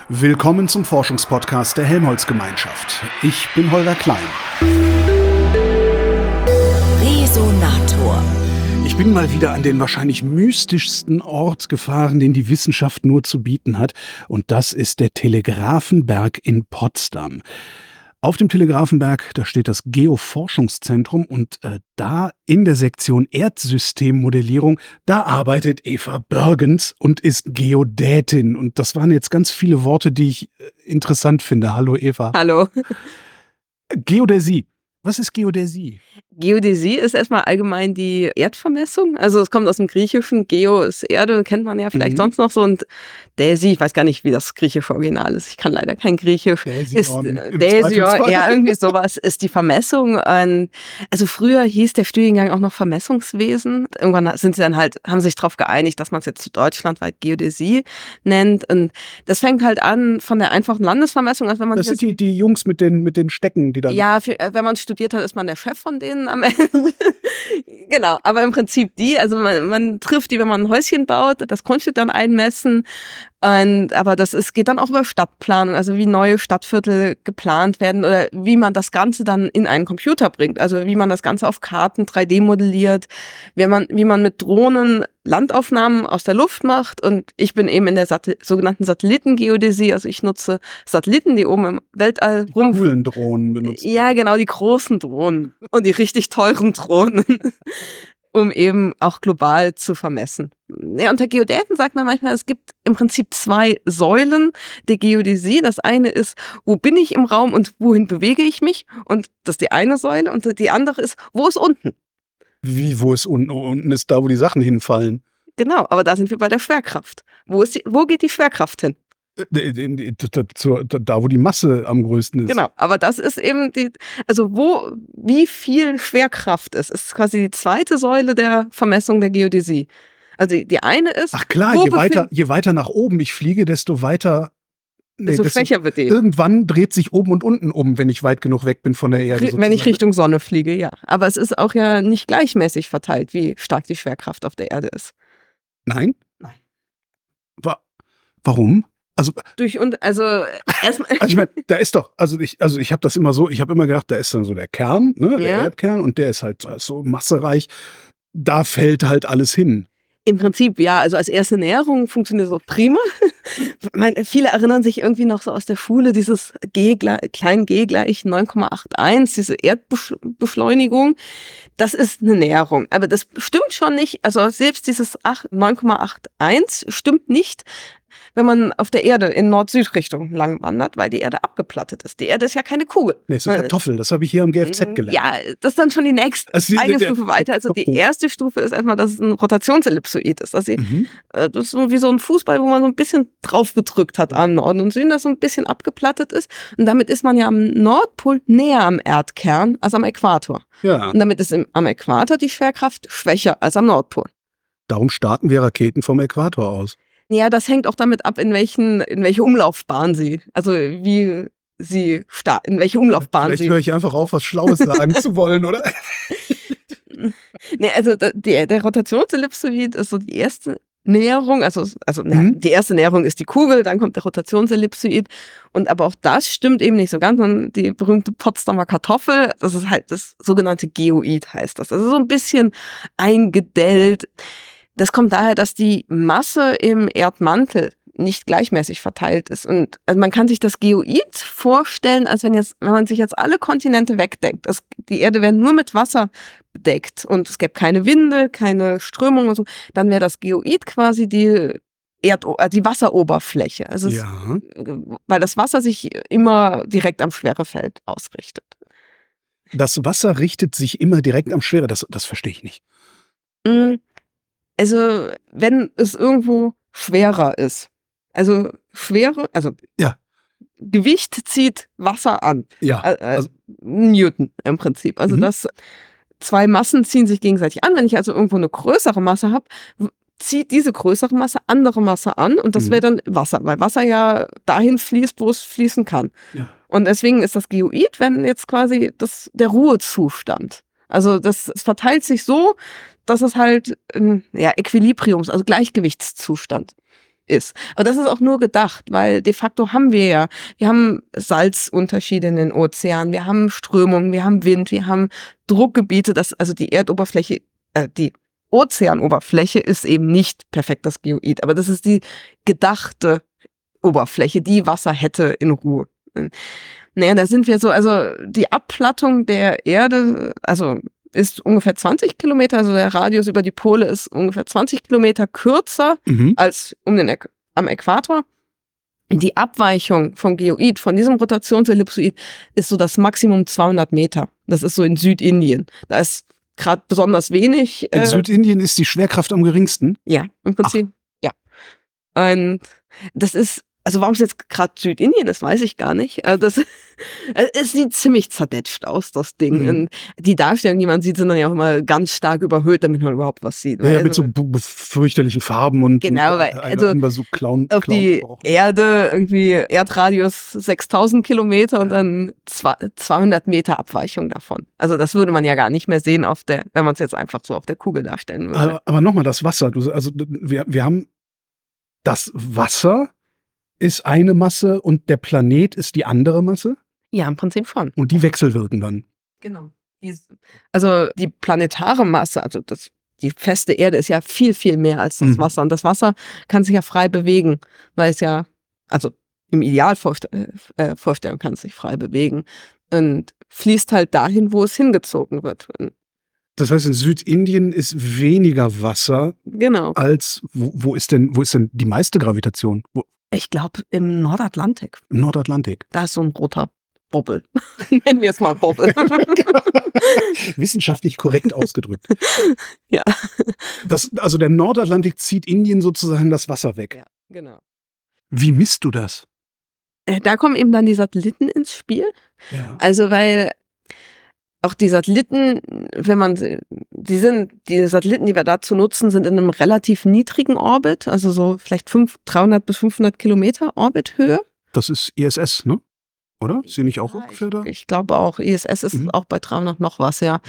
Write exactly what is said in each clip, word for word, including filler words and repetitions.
Willkommen zum Forschungspodcast der Helmholtz-Gemeinschaft. Ich bin Holger Klein. Resonator. Ich bin mal wieder an den wahrscheinlich mystischsten Ort gefahren, den die Wissenschaft nur zu bieten hat. Und das ist der Telegrafenberg in Potsdam. Auf dem Telegrafenberg, da steht das Geoforschungszentrum und äh, da in der Sektion Erdsystemmodellierung, da arbeitet Eva Börgens und ist Geodätin. Und das waren jetzt ganz viele Worte, die ich äh, interessant finde. Hallo Eva. Hallo. Geodäsie. Was ist Geodäsie? Geodäsie ist erstmal allgemein die Erdvermessung. Also es kommt aus dem Griechischen. Geo ist Erde, kennt man ja vielleicht mhm. sonst noch so. Und Däsie, ich weiß gar nicht, wie das griechische Original ist. Ich kann leider kein Griechisch. Däsion, ist Däsion, ja, irgendwie sowas ist die Vermessung. Und also früher hieß der Studiengang auch noch Vermessungswesen. Irgendwann sind sie dann halt, haben sich darauf geeinigt, dass man es jetzt deutschlandweit Geodäsie nennt. Und das fängt halt an von der einfachen Landesvermessung. Also wenn man das sind die, die Jungs mit den, mit den Stecken, die dann... Ja, für, wenn man studiert hat, ist man der Chef von denen am Ende. Genau, aber im Prinzip die, also man, man trifft die, wenn man ein Häuschen baut, das Grundstück dann einmessen. Und, aber das ist, geht dann auch über Stadtplanung, also wie neue Stadtviertel geplant werden oder wie man das Ganze dann in einen Computer bringt, also wie man das Ganze auf Karten drei D modelliert, wie man, wie man mit Drohnen Landaufnahmen aus der Luft macht. Und ich bin eben in der Sat- sogenannten Satellitengeodäsie, also ich nutze Satelliten, die oben im Weltall rum... Die coolen Drohnen benutzen. Ja, genau, die großen Drohnen und die richtig teuren Drohnen. Um eben auch global zu vermessen. Ja, unter Geodäten sagt man manchmal, es gibt im Prinzip zwei Säulen der Geodäsie. Das eine ist, wo bin ich im Raum und wohin bewege ich mich? Und das ist die eine Säule. Und die andere ist, wo ist unten? Wie, wo ist unten? Unten ist da, wo die Sachen hinfallen. Genau, aber da sind wir bei der Schwerkraft. Wo ist die, wo geht die Schwerkraft hin? Da, wo die Masse am größten ist. Genau, aber das ist eben die, also wo, wie viel Schwerkraft ist, ist quasi die zweite Säule der Vermessung der Geodäsie. Also die, die eine ist... Ach klar, je weiter, je weiter nach oben ich fliege, desto weiter... Nee, desto schwächer wird die. Irgendwann dreht sich oben und unten um, wenn ich weit genug weg bin von der Erde. Sozusagen. Wenn ich Richtung Sonne fliege, ja. Aber es ist auch ja nicht gleichmäßig verteilt, wie stark die Schwerkraft auf der Erde ist. Nein? Nein. Wa- Warum? Also, durch und also erstmal. Also ich meine, da ist doch, also ich, also ich habe das immer so, ich habe immer gedacht, da ist dann so der Kern, ne, der ja. Erdkern, und der ist halt so massereich. Da fällt halt alles hin. Im Prinzip, ja, also als erste Näherung funktioniert so prima. meine, viele erinnern sich irgendwie noch so aus der Schule, dieses G klein g gleich neun Komma einundachtzig, diese Erdbeschleunigung. Das ist eine Näherung, aber das stimmt schon nicht. Also selbst dieses neun Komma einundachtzig stimmt nicht, wenn man auf der Erde in Nord-Süd-Richtung lang wandert, weil die Erde abgeplattet ist. Die Erde ist ja keine Kugel. Nee, ist eine Kartoffel. Das habe ich hier am G F Z gelernt. Ja, das ist dann schon die nächste also die, eine der, Stufe weiter. Also die erste Stufe ist erstmal, dass es ein Rotationsellipsoid ist. Also mhm. Das ist so wie so ein Fußball, wo man so ein bisschen drauf gedrückt hat am Norden und Süden, das so ein bisschen abgeplattet ist. Und damit ist man ja am Nordpol näher am Erdkern als am Äquator. Ja. Und damit ist im, am Äquator die Schwerkraft schwächer als am Nordpol. Darum starten wir Raketen vom Äquator aus. Ja, das hängt auch damit ab, in welchen, in welche Umlaufbahn sie, also wie sie starten, in welche Umlaufbahn Vielleicht sie. höre ich einfach auf, was Schlaues sagen zu wollen, oder? Nee, also der, der Rotationsellipsoid ist so die erste Näherung, also, also mhm. na, die erste Näherung ist die Kugel, dann kommt der Rotationsellipsoid. Und aber auch das stimmt eben nicht so ganz, sondern die berühmte Potsdamer Kartoffel, das ist halt das sogenannte Geoid, heißt das. Also so ein bisschen eingedellt. Das kommt daher, dass die Masse im Erdmantel nicht gleichmäßig verteilt ist. Und also man kann sich das Geoid vorstellen, als wenn jetzt, wenn man sich jetzt alle Kontinente wegdeckt. Das, die Erde wäre nur mit Wasser bedeckt und es gäbe keine Winde, keine Strömung und so. Dann wäre das Geoid quasi die Erd, die Wasseroberfläche. Also ja. es, weil das Wasser sich immer direkt am Schwerefeld ausrichtet. Das Wasser richtet sich immer direkt am Schwere, das, das verstehe ich nicht. Also, wenn es irgendwo schwerer ist. Also, Schwere, also ja. Gewicht zieht Wasser an. Ja. Also, Newton im Prinzip. Also, mhm. das zwei Massen ziehen sich gegenseitig an. Wenn ich also irgendwo eine größere Masse habe, zieht diese größere Masse andere Masse an und das mhm. wäre dann Wasser, weil Wasser ja dahin fließt, wo es fließen kann. Ja. Und deswegen ist das Geoid, wenn jetzt quasi das, der Ruhezustand. Also das es verteilt sich so, dass es halt ein ja, Equilibriums-, also Gleichgewichtszustand. ist. Aber das ist auch nur gedacht, weil de facto haben wir ja, wir haben Salzunterschiede in den Ozeanen, wir haben Strömungen, wir haben Wind, wir haben Druckgebiete, das, also die Erdoberfläche, äh, die Ozeanoberfläche ist eben nicht perfekt das Geoid, aber das ist die gedachte Oberfläche, die Wasser hätte in Ruhe. Naja, da sind wir so, also die Abplattung der Erde, also ist ungefähr zwanzig Kilometer, also der Radius über die Pole ist ungefähr zwanzig Kilometer kürzer Mhm. als um den Äqu- am Äquator. Die Abweichung vom Geoid, von diesem Rotationsellipsoid, ist so das Maximum zweihundert Meter. Das ist so in Südindien. Da ist gerade besonders wenig. In äh, Südindien ist die Schwerkraft am geringsten. Ja, im Prinzip, ja. Und das ist, also warum es jetzt gerade Südindien ist, weiß ich gar nicht. Also das, es sieht ziemlich zerdetscht aus, das Ding. Mhm. Und die Darstellungen, die man sieht, sind dann ja auch immer ganz stark überhöht, damit man überhaupt was sieht. Ja, ja, mit Also so bu- bu- fürchterlichen Farben und Genau, und, weil- äh, also immer so Clown, auf die Clown Erde irgendwie Erdradius sechstausend Kilometer und dann zwei- zweihundert Meter Abweichung davon. Also das würde man ja gar nicht mehr sehen, auf der, wenn man es jetzt einfach so auf der Kugel darstellen würde. Aber, aber nochmal, das Wasser. Du, also wir, wir haben das Wasser ist eine Masse und der Planet ist die andere Masse Ja, im Prinzip schon. und die wechselwirken dann. Genau. Also die planetare Masse, also das, die feste Erde ist ja viel, viel mehr als das Mhm. Wasser. Und das Wasser kann sich ja frei bewegen, weil es ja, also im Idealvorstellung äh, Vorstellung kann es sich frei bewegen und fließt halt dahin, wo es hingezogen wird. Und Das heißt, in Südindien ist weniger Wasser genau. als wo, wo ist denn wo ist denn die meiste Gravitation? Wo, Ich glaube, im Nordatlantik, Im Nordatlantik. da ist so ein roter Bobbel. Nennen wir es mal Bobbel. Wissenschaftlich korrekt ausgedrückt. Ja. Das, also der Nordatlantik zieht Indien sozusagen das Wasser weg. Ja, genau. Wie misst du das? Äh, Da kommen eben dann die Satelliten ins Spiel. Ja. Also, weil auch die Satelliten, wenn man, sie- die sind, die Satelliten, die wir dazu nutzen, sind in einem relativ niedrigen Orbit, also so vielleicht fünf, dreihundert bis fünfhundert Kilometer Orbithöhe. Das ist I S S, ne? Oder? Ist sie nicht auch Ja, ungefähr da? Ich, ich glaube auch, I S S ist Mhm. auch bei dreihundert noch was, ja.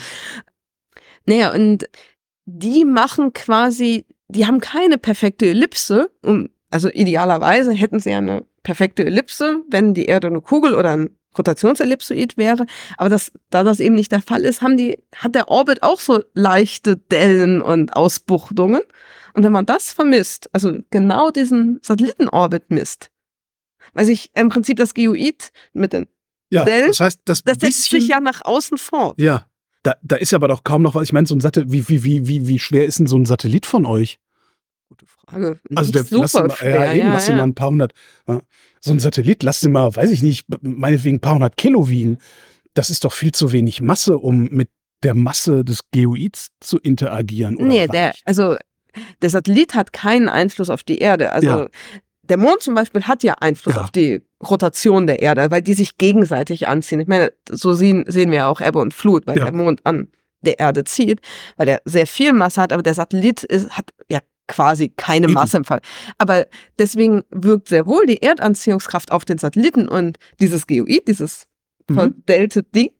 Naja, und die machen quasi, die haben keine perfekte Ellipse. Um, also idealerweise hätten sie ja eine perfekte Ellipse, wenn die Erde eine Kugel oder ein Rotationsellipsoid wäre. Aber das, da das eben nicht der Fall ist, haben die, hat der Orbit auch so leichte Dellen und Ausbuchtungen. Und wenn man das vermisst, also genau diesen Satellitenorbit misst, weil sich im Prinzip das Geoid mit den, Ja, Dellen, das heißt, das, das setzt bisschen, sich ja nach außen fort. ja, da, da ist aber doch kaum noch was. Ich meine, so ein Satellit, wie, wie, wie, wie, wie schwer ist denn so ein Satellit von euch? Gute Frage. Also Nicht der lass ihn super mal, schwer. ja, eben, ja, lass ihn ja. mal ein paar hundert. Ja. So ein Satellit, lass ihn mal, weiß ich nicht, meinetwegen ein paar hundert Kilo wiegen. Das ist doch viel zu wenig Masse, um mit der Masse des Geoids zu interagieren. Oder Nee, was? der, also der Satellit hat keinen Einfluss auf die Erde. Also Ja. der Mond zum Beispiel hat ja Einfluss Ja. auf die Rotation der Erde, weil die sich gegenseitig anziehen. Ich meine, so sehen, sehen wir ja auch Ebbe und Flut, weil Ja. der Mond an der Erde zieht, weil der sehr viel Masse hat, aber der Satellit ist, hat ja quasi keine Eben. Masse im Fall. Aber deswegen wirkt sehr wohl die Erdanziehungskraft auf den Satelliten und dieses Geoid, dieses Mhm. verdellte Ding,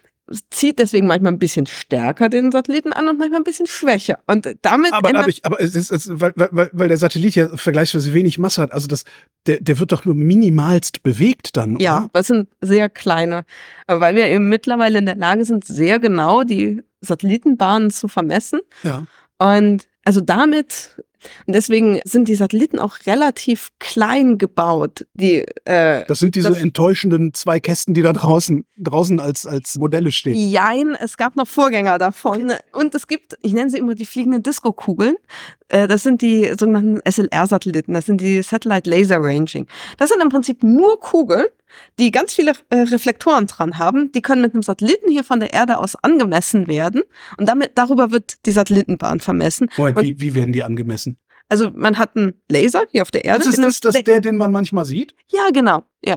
zieht deswegen manchmal ein bisschen stärker den Satelliten an und manchmal ein bisschen schwächer. Und damit Aber ändert- dadurch, aber es ist, es, weil, weil, weil der Satellit ja vergleichsweise wenig Masse hat, also das, der, der wird doch nur minimalst bewegt dann, ja, oder? das sind sehr kleine, aber weil wir eben mittlerweile in der Lage sind, sehr genau die Satellitenbahnen zu vermessen. Ja. Und also damit, und deswegen sind die Satelliten auch relativ klein gebaut. Die, äh, Das sind diese Das- enttäuschenden zwei Kästen, die da draußen, draußen als, als Modelle stehen. Jein, es gab noch Vorgänger davon. Und es gibt, ich nenne sie immer die fliegenden Disco-Kugeln. Äh, Das sind die sogenannten S L R-Satelliten. Das sind die Satellite Laser Ranging. Das sind im Prinzip nur Kugeln, die ganz viele äh, Reflektoren dran haben. Die können mit einem Satelliten hier von der Erde aus angemessen werden. Und damit, darüber wird die Satellitenbahn vermessen. Moment, Und- wie, wie werden die angemessen? Also man hat einen Laser hier auf der Erde. Das ist in einem das, das Fle- der, den man manchmal sieht? Ja, genau. Ja.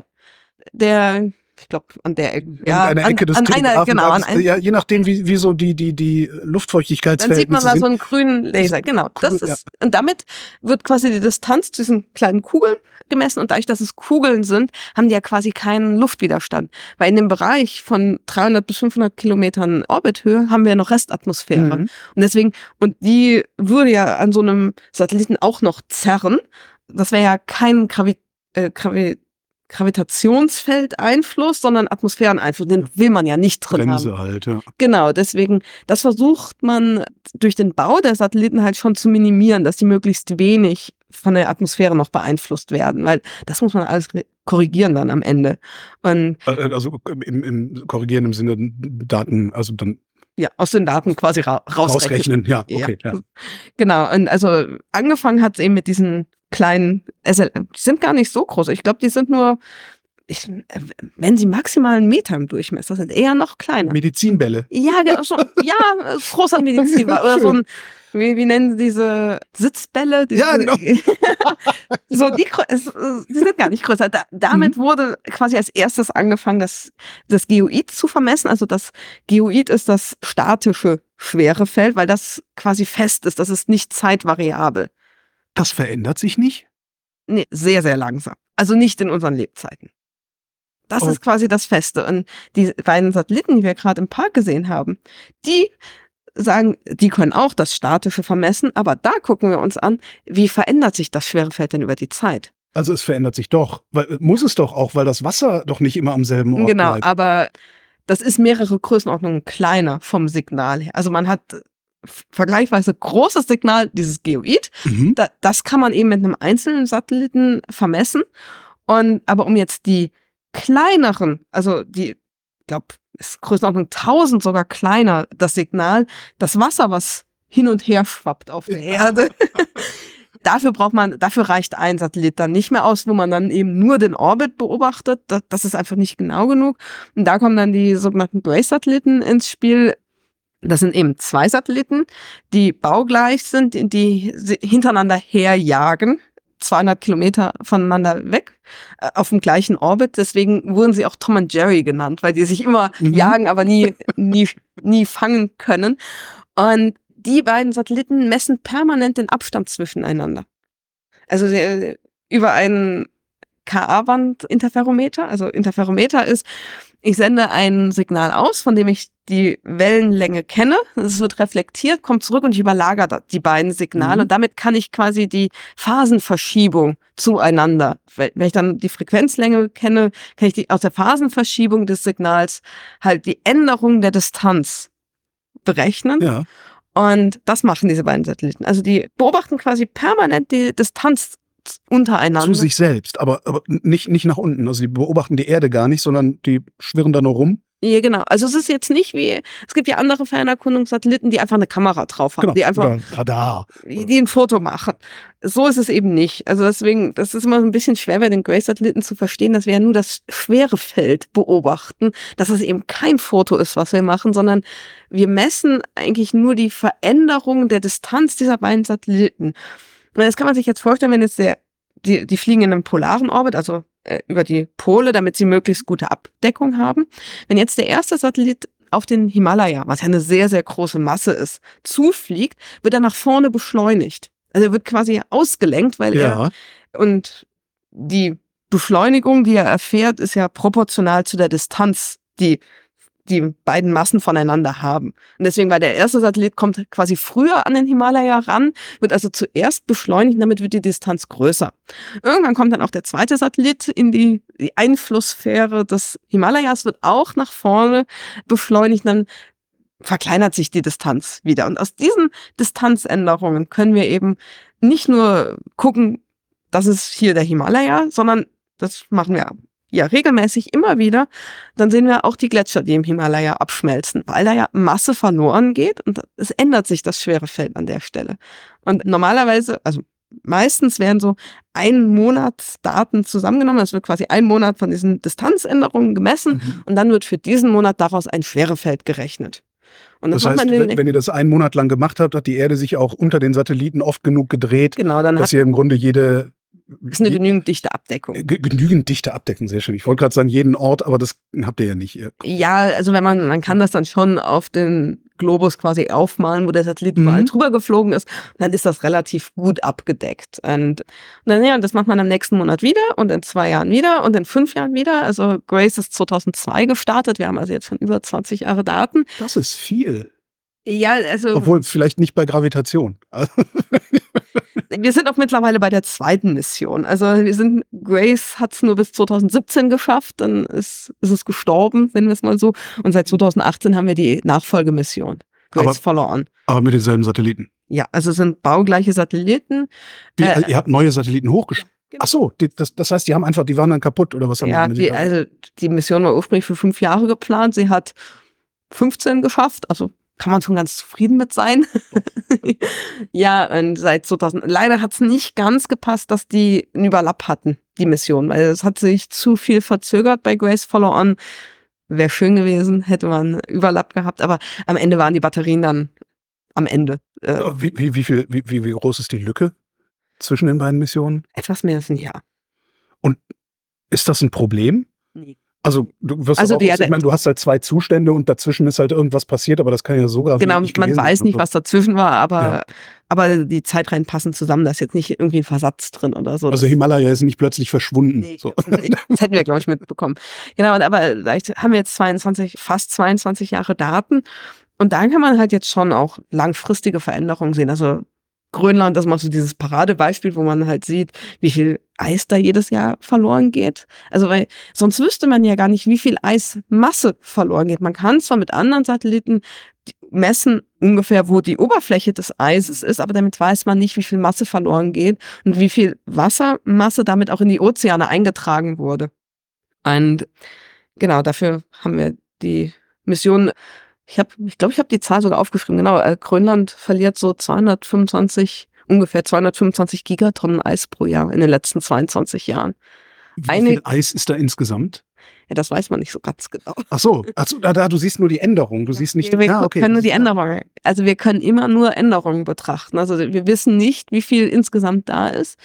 Der, ich glaube, an der Ecke. Ja, an einer Ecke des an, an einer, genau, an Telegrafendrahtes, ein, ja, je nachdem, wie, wie so die, die, die dann Luftfeuchtigkeitsverhältnisse sieht man da so sind. einen grünen Laser, genau. Das Grün, ist, und damit wird quasi die Distanz zu diesen kleinen Kugeln gemessen und dadurch, dass es Kugeln sind, haben die ja quasi keinen Luftwiderstand. Weil in dem Bereich von dreihundert bis fünfhundert Kilometern Orbithöhe haben wir noch Restatmosphäre. Mhm. Und deswegen, und die würde ja an so einem Satelliten auch noch zerren. das wäre ja kein Gravi äh, Gravi Gravitationsfeldeinfluss, sondern Atmosphäreneinfluss. Den will man ja nicht drin Bremse haben. halt, ja. Genau, deswegen, das versucht man durch den Bau der Satelliten halt schon zu minimieren, dass die möglichst wenig von der Atmosphäre noch beeinflusst werden, weil das muss man alles korrigieren dann am Ende. Und Also im, im korrigieren im Sinne Daten, also dann ja, aus den Daten quasi ra rausrechnen. rausrechnen. Ja, okay. Ja. Genau, und also angefangen hat es eben mit diesen kleinen, also die sind gar nicht so groß. Ich glaube, die sind nur, ich, wenn sie maximal einen Meter im Durchmesser sind, eher noch kleiner. Medizinbälle. Ja, genau, so, ja, großer Medizinball. Oder so ein, wie, wie nennen sie diese Sitzbälle? Diese, Ja, genau. so die, es, die sind gar nicht größer. Da, damit mhm. wurde quasi als erstes angefangen, das, das Geoid zu vermessen. Also das Geoid ist das statische Schwerefeld, weil das quasi fest ist. Das ist nicht zeitvariabel. Das verändert sich nicht? Nee, sehr, sehr langsam. Also nicht in unseren Lebzeiten. Das oh. ist quasi das Feste. Und die beiden Satelliten, die wir gerade im Park gesehen haben, die sagen, die können auch das Statische vermessen, aber da gucken wir uns an, wie verändert sich das Schwerefeld denn über die Zeit? Also es verändert sich doch. Weil, muss es doch auch, weil das Wasser doch nicht immer am selben Ort genau, bleibt. Genau, aber das ist mehrere Größenordnungen kleiner vom Signal her. Also man hat vergleichsweise großes Signal, dieses Geoid. Mhm. Da, das kann man eben mit einem einzelnen Satelliten vermessen. Und aber um jetzt die kleineren, also die, ich glaube, ist Größenordnung tausend sogar kleiner, das Signal, das Wasser, was hin und her schwappt auf der Erde. Dafür braucht man, dafür reicht ein Satellit dann nicht mehr aus, wo man dann eben nur den Orbit beobachtet. Das, das ist einfach nicht genau genug. Und da kommen dann die sogenannten Grace-Satelliten ins Spiel. Das sind eben zwei Satelliten, die baugleich sind, die hintereinander herjagen, zweihundert Kilometer voneinander weg, äh, auf dem gleichen Orbit. Deswegen wurden sie auch Tom und Jerry genannt, weil die sich immer mhm. jagen, aber nie, nie, nie fangen können. Und die beiden Satelliten messen permanent den Abstand zwischeneinander. Also äh, über einen K A-Band-Interferometer. Also Interferometer ist, ich sende ein Signal aus, von dem ich die Wellenlänge kenne. Es wird reflektiert, kommt zurück und ich überlagere die beiden Signale. Mhm. Und damit kann ich quasi die Phasenverschiebung zueinander. Wenn ich dann die Frequenzlänge kenne, kann ich die, aus der Phasenverschiebung des Signals halt die Änderung der Distanz berechnen. Ja. Und das machen diese beiden Satelliten. Also die beobachten quasi permanent die Distanz untereinander. Zu sich selbst, aber, aber nicht, nicht nach unten. Also die beobachten die Erde gar nicht, sondern die schwirren da nur rum. Ja, genau. Also es ist jetzt nicht wie, es gibt ja andere Fernerkundungssatelliten, die einfach eine Kamera drauf haben, genau. die einfach, Oder Radar. Die ein Foto machen. So ist es eben nicht. Also deswegen, das ist immer ein bisschen schwer bei den Grace-Satelliten zu verstehen, dass wir ja nur das Schwerefeld beobachten, dass es eben kein Foto ist, was wir machen, sondern wir messen eigentlich nur die Veränderung der Distanz dieser beiden Satelliten. Und das kann man sich jetzt vorstellen, wenn jetzt der, die, die fliegen in einem polaren Orbit, also äh, über die Pole, damit sie möglichst gute Abdeckung haben. Wenn jetzt der erste Satellit auf den Himalaya, was ja eine sehr, sehr große Masse ist, zufliegt, wird er nach vorne beschleunigt. Also er wird quasi ausgelenkt, weil ja. er, und die Beschleunigung, die er erfährt, ist ja proportional zu der Distanz, die die beiden Massen voneinander haben. Und deswegen, weil der erste Satellit kommt quasi früher an den Himalaya ran, wird also zuerst beschleunigt, damit wird die Distanz größer. Irgendwann kommt dann auch der zweite Satellit in die, die Einflusssphäre des Himalayas, wird auch nach vorne beschleunigt, dann verkleinert sich die Distanz wieder. Und aus diesen Distanzänderungen können wir eben nicht nur gucken, das ist hier der Himalaya, sondern das machen wir ja regelmäßig immer wieder. Dann sehen wir auch die Gletscher, die im Himalaya abschmelzen, weil da ja Masse verloren geht und es ändert sich das Schwerefeld an der Stelle. Und normalerweise, also meistens werden so ein Monat Daten zusammengenommen. Es wird quasi ein Monat von diesen Distanzänderungen gemessen mhm. und dann wird für diesen Monat daraus ein Schwerefeld gerechnet. Und das, das heißt, wenn, wenn ihr das einen Monat lang gemacht habt, hat die Erde sich auch unter den Satelliten oft genug gedreht, genau, dann dass ihr im Grunde jede... Das ist eine genügend dichte Abdeckung. Genügend dichte Abdeckung, sehr schön. Ich wollte gerade sagen, jeden Ort, aber das habt ihr ja nicht. Ja, also wenn man, man kann das dann schon auf den Globus quasi aufmalen, wo der Satellit mhm. überall drüber geflogen ist, dann ist das relativ gut abgedeckt. Und, und dann, ja, das macht man im nächsten Monat wieder und in zwei Jahren wieder und in fünf Jahren wieder. Also Grace ist zweitausendzwei gestartet. Wir haben also jetzt schon über zwanzig Jahre Daten. Das ist viel. Ja, also. Obwohl, vielleicht nicht bei Gravitation. Wir sind auch mittlerweile bei der zweiten Mission. Also wir sind, Grace hat es nur bis zwanzig siebzehn geschafft, dann ist, ist es gestorben, nennen wir es mal so. Und seit zwanzig achtzehn haben wir die Nachfolgemission, Grace Aber- Follow On. Aber mit denselben Satelliten. Ja, also es sind baugleiche Satelliten. Wie, Äh, ihr habt neue Satelliten hochgeschickt. genau. Ach so, die, das, das heißt, die haben einfach, die waren dann kaputt oder was haben Ja, die? die, also die Mission war ursprünglich für fünf Jahre geplant. Sie hat fünfzehn geschafft, also kann man schon ganz zufrieden mit sein. Ja, und seit zweitausend, leider hat es nicht ganz gepasst, dass die einen Überlapp hatten, die Mission, weil es hat sich zu viel verzögert bei Grace Follow On. Wäre schön gewesen, hätte man Überlapp gehabt, aber am Ende waren die Batterien dann am Ende. Äh, wie, wie, wie, viel, wie, wie, wie groß ist die Lücke zwischen den beiden Missionen? etwas mehr als ein Jahr. Ist das ein Problem? Nee. Also du wirst Also auch, die- ich meine, du hast halt zwei Zustände und dazwischen ist halt irgendwas passiert, aber das kann ja sogar Genau, nicht man gewesen weiß sein. nicht, was dazwischen war, aber, Ja. aber die Zeitreihen passen zusammen. Da ist jetzt nicht irgendwie ein Versatz drin oder so. Also Himalaya ist nicht plötzlich verschwunden. Nee, So. das hätten wir, glaube ich, mitbekommen. Genau, und aber vielleicht haben wir jetzt zweiundzwanzig, fast zweiundzwanzig Jahre Daten. Und da kann man halt jetzt schon auch langfristige Veränderungen sehen. Also Grönland, das ist mal so dieses Paradebeispiel, wo man halt sieht, wie viel Eis da jedes Jahr verloren geht. Also weil sonst wüsste man ja gar nicht, wie viel Eismasse verloren geht. Man kann zwar mit anderen Satelliten messen ungefähr, wo die Oberfläche des Eises ist, aber damit weiß man nicht, wie viel Masse verloren geht und wie viel Wassermasse damit auch in die Ozeane eingetragen wurde. Und genau, dafür haben wir die Mission. Ich habe, ich glaube, ich habe die Zahl sogar aufgeschrieben. Genau, äh, Grönland verliert so zweihundertfünfundzwanzig, ungefähr zweihundertfünfundzwanzig Gigatonnen Eis pro Jahr in den letzten zweiundzwanzig Jahren. Wie Eine- viel Eis ist da insgesamt? Ja, das weiß man nicht so ganz genau. Ach so, ach so da, da, du siehst nur die Änderung. Du siehst nicht. Wir, wir ja, okay. können nur die Das ist- Änderungen, also wir können immer nur Änderungen betrachten. Also wir wissen nicht, wie viel insgesamt da ist.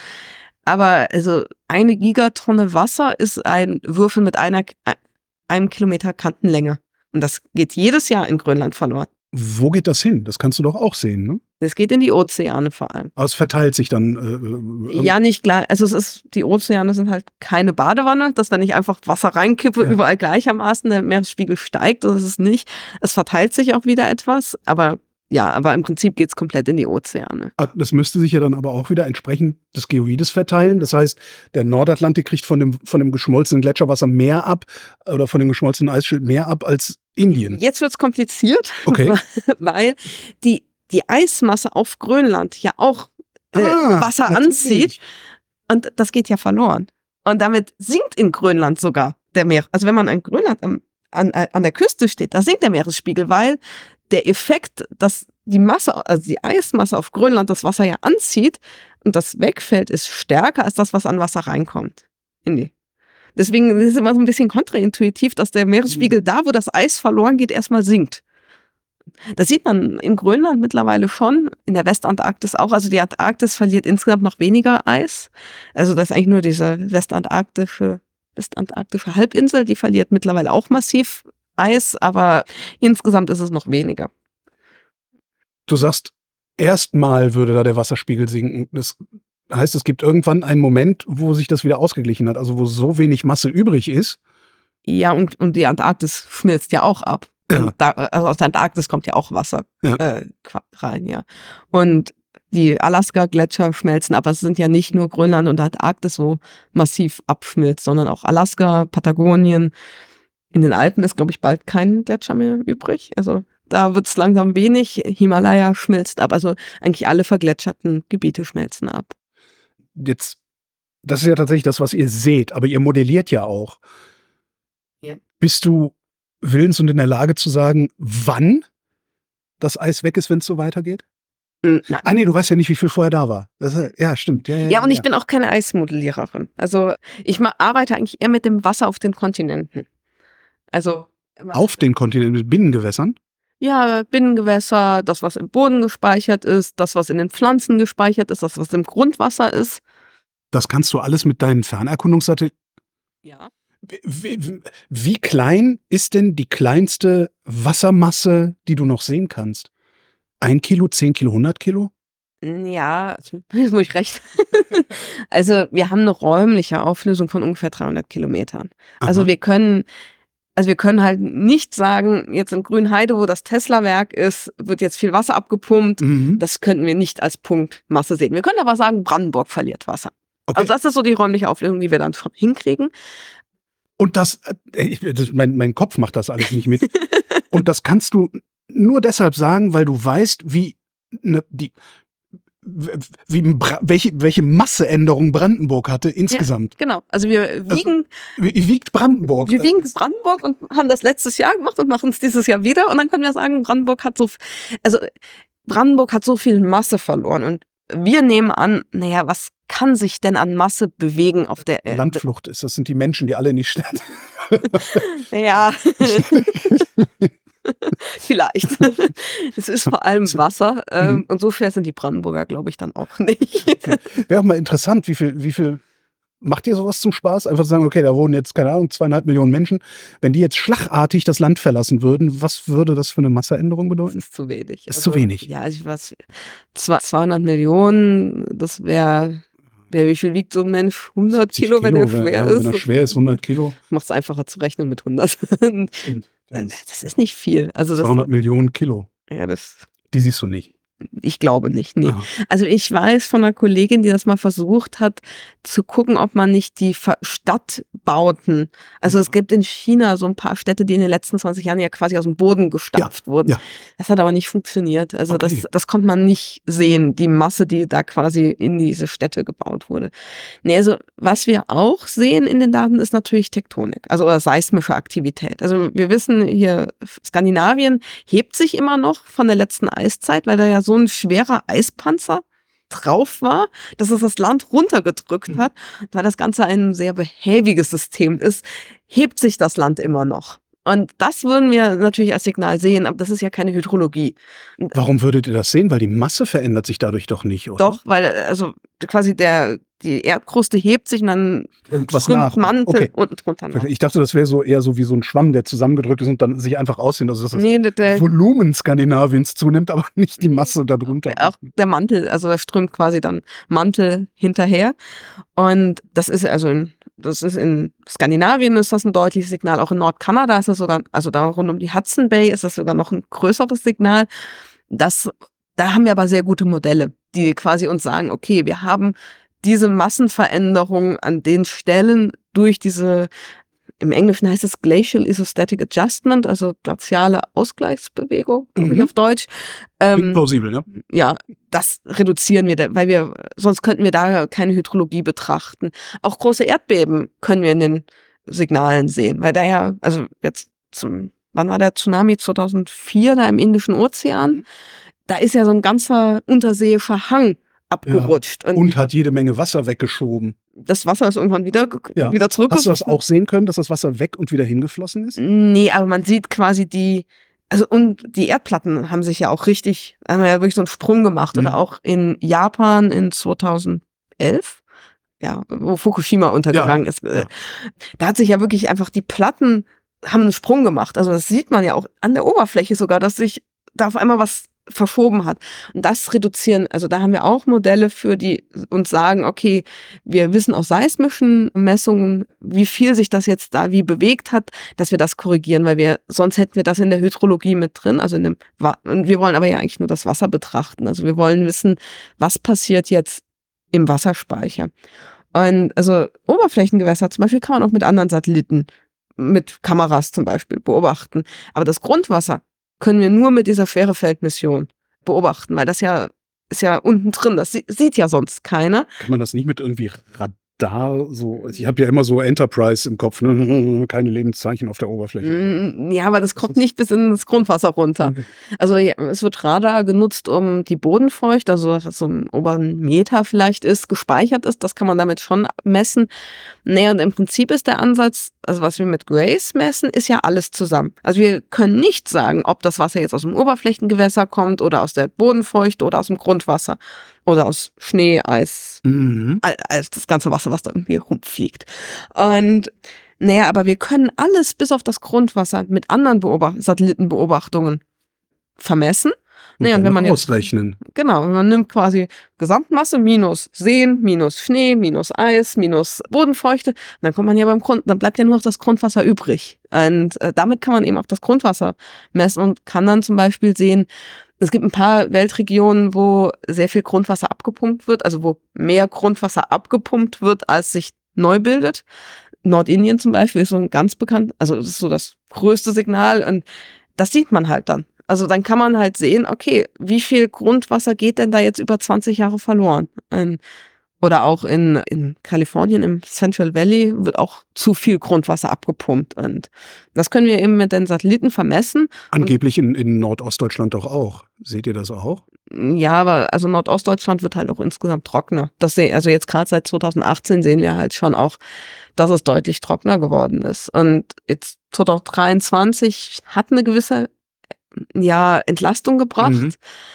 Aber also eine Gigatonne Wasser ist ein Würfel mit einer, einem Kilometer Kantenlänge. Und das geht jedes Jahr in Grönland verloren. Wo geht das hin? Das kannst du doch auch sehen, ne? Das geht in die Ozeane vor allem. Aber es verteilt sich dann. Äh, äh, Ja, nicht klar. Also es ist, die Ozeane sind halt keine Badewanne, dass da nicht einfach Wasser reinkippe, Ja. überall gleichermaßen, der Meeresspiegel steigt, das ist es nicht. Es verteilt sich auch wieder etwas, aber ja, aber im Prinzip geht's komplett in die Ozeane. Ah, das müsste sich ja dann aber auch wieder entsprechend des Geoides verteilen. Das heißt, der Nordatlantik kriegt von dem, von dem geschmolzenen Gletscherwasser mehr ab oder von dem geschmolzenen Eisschild mehr ab als Indien. Jetzt wird's kompliziert, Okay. weil die, die Eismasse auf Grönland ja auch äh, Ah, Wasser natürlich. anzieht und das geht ja verloren. Und damit sinkt in Grönland sogar der Meer. Also wenn man an Grönland am, an, an der Küste steht, da sinkt der Meeresspiegel, weil der Effekt, dass die Masse, also die Eismasse auf Grönland das Wasser ja anzieht und das wegfällt, ist stärker als das, was an Wasser reinkommt. In die. Deswegen ist es immer so ein bisschen kontraintuitiv, dass der Meeresspiegel da, wo das Eis verloren geht, erstmal sinkt. Das sieht man in Grönland mittlerweile schon, in der Westantarktis auch. Also die Antarktis verliert insgesamt noch weniger Eis. Also das ist eigentlich nur diese westantarktische, westantarktische Halbinsel, die verliert mittlerweile auch massiv Eis, aber insgesamt ist es noch weniger. Du sagst, erstmal würde da der Wasserspiegel sinken. Das heißt, es gibt irgendwann einen Moment, wo sich das wieder ausgeglichen hat, also wo so wenig Masse übrig ist. Ja, und, und die Antarktis schmilzt ja auch ab. Ja. Und da, also aus der Antarktis kommt ja auch Wasser Ja. äh, rein, ja. Und die Alaska-Gletscher schmelzen, aber es sind ja nicht nur Grönland und Antarktis, wo massiv abschmilzt, sondern auch Alaska, Patagonien. In den Alpen ist, glaube ich, bald kein Gletscher mehr übrig. Also da wird es langsam wenig. Himalaya schmilzt ab. Also eigentlich alle vergletscherten Gebiete schmelzen ab. Jetzt, das ist ja tatsächlich das, was ihr seht, aber ihr modelliert ja auch. Ja. Bist du willens und in der Lage zu sagen, wann das Eis weg ist, wenn es so weitergeht? Mm, Nein. Ah nee, du weißt ja nicht, wie viel vorher da war. Das, ist- ja, stimmt. Ja, ja, Ja, und ich ja. bin auch keine Eismodelliererin. Also ich ma- arbeite eigentlich eher mit dem Wasser auf den Kontinenten. Also Auf den Kontinenten mit Binnengewässern? ja, Binnengewässer, das, was im Boden gespeichert ist, das, was in den Pflanzen gespeichert ist, das, was im Grundwasser ist. Das kannst du alles mit deinen Fernerkundungssatelliten. Ja. Wie, wie, wie klein ist denn die kleinste Wassermasse, die du noch sehen kannst? Ein Kilo, zehn Kilo, hundert Kilo? Ja, also, jetzt muss ich recht. Also wir haben eine räumliche Auflösung von ungefähr dreihundert Kilometern. Also Aha. wir können, Also wir können halt nicht sagen, jetzt in Grünheide, wo das Tesla-Werk ist, wird jetzt viel Wasser abgepumpt. Mhm. Das könnten wir nicht als Punktmasse sehen. Wir können aber sagen, Brandenburg verliert Wasser. Okay. Also das ist so die räumliche Auflösung, die wir dann schon hinkriegen. Und das, äh, ich, das mein, mein Kopf macht das alles nicht mit. Und das kannst du nur deshalb sagen, weil du weißt, wie ne, die wie, welche, welche Masseänderung Brandenburg hatte insgesamt. Ja, genau. Also wir wiegen, also, wie wiegt Brandenburg? Wir wiegen Brandenburg und haben das letztes Jahr gemacht und machen es dieses Jahr wieder. Und dann können wir sagen, Brandenburg hat so, also Brandenburg hat so viel Masse verloren. Und wir nehmen an, naja, was kann sich denn an Masse bewegen auf der Erde? Landflucht ist, das sind die Menschen, die alle in die Stadt. Ja. Vielleicht. Es ist vor allem Wasser. Ähm, mhm. Und so fair sind die Brandenburger, glaube ich, dann auch nicht. Okay. Wäre auch mal interessant, wie viel, wie viel macht ihr sowas zum Spaß? Einfach zu sagen, okay, da wohnen jetzt, keine Ahnung, zweieinhalb Millionen Menschen. Wenn die jetzt schlagartig das Land verlassen würden, was würde das für eine Masseänderung bedeuten? Das ist zu wenig. Das ist also, zu wenig. Ja, also was, zweihundert Millionen, das wäre, wie viel wiegt so ein Mensch? hundert Kilo, wenn er schwer ja, ist? Wenn er schwer ist, hundert Kilo. Macht es einfacher zu rechnen mit hundert. Das ist nicht viel. Also das, zweihundert Millionen Kilo. Ja, das. Die siehst du nicht. Ich glaube nicht, nee. Aha. Also ich weiß von einer Kollegin, die das mal versucht hat, zu gucken, ob man nicht die Stadtbauten, also es gibt in China so ein paar Städte, die in den letzten zwanzig Jahren ja quasi aus dem Boden gestampft ja, wurden. Ja. Das hat aber nicht funktioniert. Also okay. das, das konnte man nicht sehen, die Masse, die da quasi in diese Städte gebaut wurde. Nee, also was wir auch sehen in den Daten ist natürlich Tektonik, also oder seismische Aktivität. Also wir wissen hier, Skandinavien hebt sich immer noch von der letzten Eiszeit, weil da ja so ein schwerer Eispanzer drauf war, dass es das Land runtergedrückt hat. Weil das Ganze ein sehr behäbiges System ist, hebt sich das Land immer noch. Und das würden wir natürlich als Signal sehen, aber das ist ja keine Hydrologie. Warum würdet ihr das sehen? Weil die Masse verändert sich dadurch doch nicht, oder? Doch, weil also quasi der die Erdkruste hebt sich und dann was nach. Mantel okay. unten drunter nach. Ich dachte, das wäre so eher so wie so ein Schwamm, der zusammengedrückt ist und dann sich einfach aussehen, also dass das nee, der, Volumen Skandinaviens zunimmt, aber nicht die Masse darunter. Auch der Mantel, also da strömt quasi dann Mantel hinterher. Und das ist also in, das ist in Skandinavien ist das ein deutliches Signal, auch in Nordkanada ist das sogar, also da rund um die Hudson Bay ist das sogar noch ein größeres Signal. Das, da haben wir aber sehr gute Modelle, die quasi uns sagen, okay, wir haben diese Massenveränderung an den Stellen durch diese, im Englischen heißt es Glacial Isostatic Adjustment, also glaziale Ausgleichsbewegung, mhm. auf Deutsch. Ähm, plausibel, ja. Ja, das reduzieren wir, weil wir, sonst könnten wir da keine Hydrologie betrachten. Auch große Erdbeben können wir in den Signalen sehen, weil da ja, also jetzt zum, wann war der Tsunami? zweitausendvier da im Indischen Ozean? Da ist ja so ein ganzer unterseeischer Hang abgerutscht. Ja, und, und hat jede Menge Wasser weggeschoben. Das Wasser ist irgendwann wieder, ja. wieder zurück. Hast du das auch sehen können, dass das Wasser weg und wieder hingeflossen ist? Nee, aber man sieht quasi die, also und die Erdplatten haben sich ja auch richtig, haben ja wirklich so einen Sprung gemacht. Mhm. Oder auch in Japan in zweitausendelf, ja, wo Fukushima untergegangen ja. ist. Ja. Da hat sich ja wirklich einfach die Platten haben einen Sprung gemacht. Also das sieht man ja auch an der Oberfläche sogar, dass sich da auf einmal was verschoben hat. Und das reduzieren, also da haben wir auch Modelle für, die uns sagen, okay, wir wissen aus seismischen Messungen, wie viel sich das jetzt da wie bewegt hat, dass wir das korrigieren, weil wir, sonst hätten wir das in der Hydrologie mit drin, also in dem, und wir wollen aber ja eigentlich nur das Wasser betrachten. Also wir wollen wissen, was passiert jetzt im Wasserspeicher. Und also Oberflächengewässer zum Beispiel kann man auch mit anderen Satelliten, mit Kameras zum Beispiel beobachten. Aber das Grundwasser können wir nur mit dieser Schwerefeldmission beobachten, weil das ja ist ja unten drin, das sieht ja sonst keiner. Kann man das nicht mit irgendwie Radar so, ich habe ja immer so Enterprise im Kopf, ne? Keine Lebenszeichen auf der Oberfläche. Ja, aber das kommt nicht bis ins Grundwasser runter. Okay. Also ja, es wird Radar genutzt, um die Bodenfeucht, also was so ein oberen Meter vielleicht ist, gespeichert ist, das kann man damit schon messen. Nee, und im Prinzip ist der Ansatz, also was wir mit GRACE messen, ist ja alles zusammen. Also wir können nicht sagen, ob das Wasser jetzt aus dem Oberflächengewässer kommt oder aus der Bodenfeucht oder aus dem Grundwasser oder aus Schnee, Eis, mhm. als das ganze Wasser, was da irgendwie rumfliegt. Und naja, aber wir können alles bis auf das Grundwasser mit anderen Beobacht- Satellitenbeobachtungen vermessen. Und Naja, und wenn dann man jetzt, ausrechnen. genau, man nimmt quasi Gesamtmasse minus Seen, minus Schnee, minus Eis, minus Bodenfeuchte, dann kommt man ja beim Grund, dann bleibt ja nur noch das Grundwasser übrig. Und äh, damit kann man eben auch das Grundwasser messen und kann dann zum Beispiel sehen, es gibt ein paar Weltregionen, wo sehr viel Grundwasser abgepumpt wird, also wo mehr Grundwasser abgepumpt wird, als sich neu bildet. Nordindien zum Beispiel ist so ein ganz bekannt, also das ist so das größte Signal und das sieht man halt dann. Also dann kann man halt sehen, okay, wie viel Grundwasser geht denn da jetzt über zwanzig Jahre verloren? Ähm, Oder auch in, in Kalifornien im Central Valley wird auch zu viel Grundwasser abgepumpt. Und das können wir eben mit den Satelliten vermessen. Angeblich in, in Nordostdeutschland doch auch. Seht ihr das auch? Ja, aber also Nordostdeutschland wird halt auch insgesamt trockener. Das seh, also jetzt gerade seit zweitausendachtzehn sehen wir halt schon auch, dass es deutlich trockener geworden ist. Und jetzt zweitausenddreiundzwanzig hat eine gewisse ja, Entlastung gebracht. Mhm.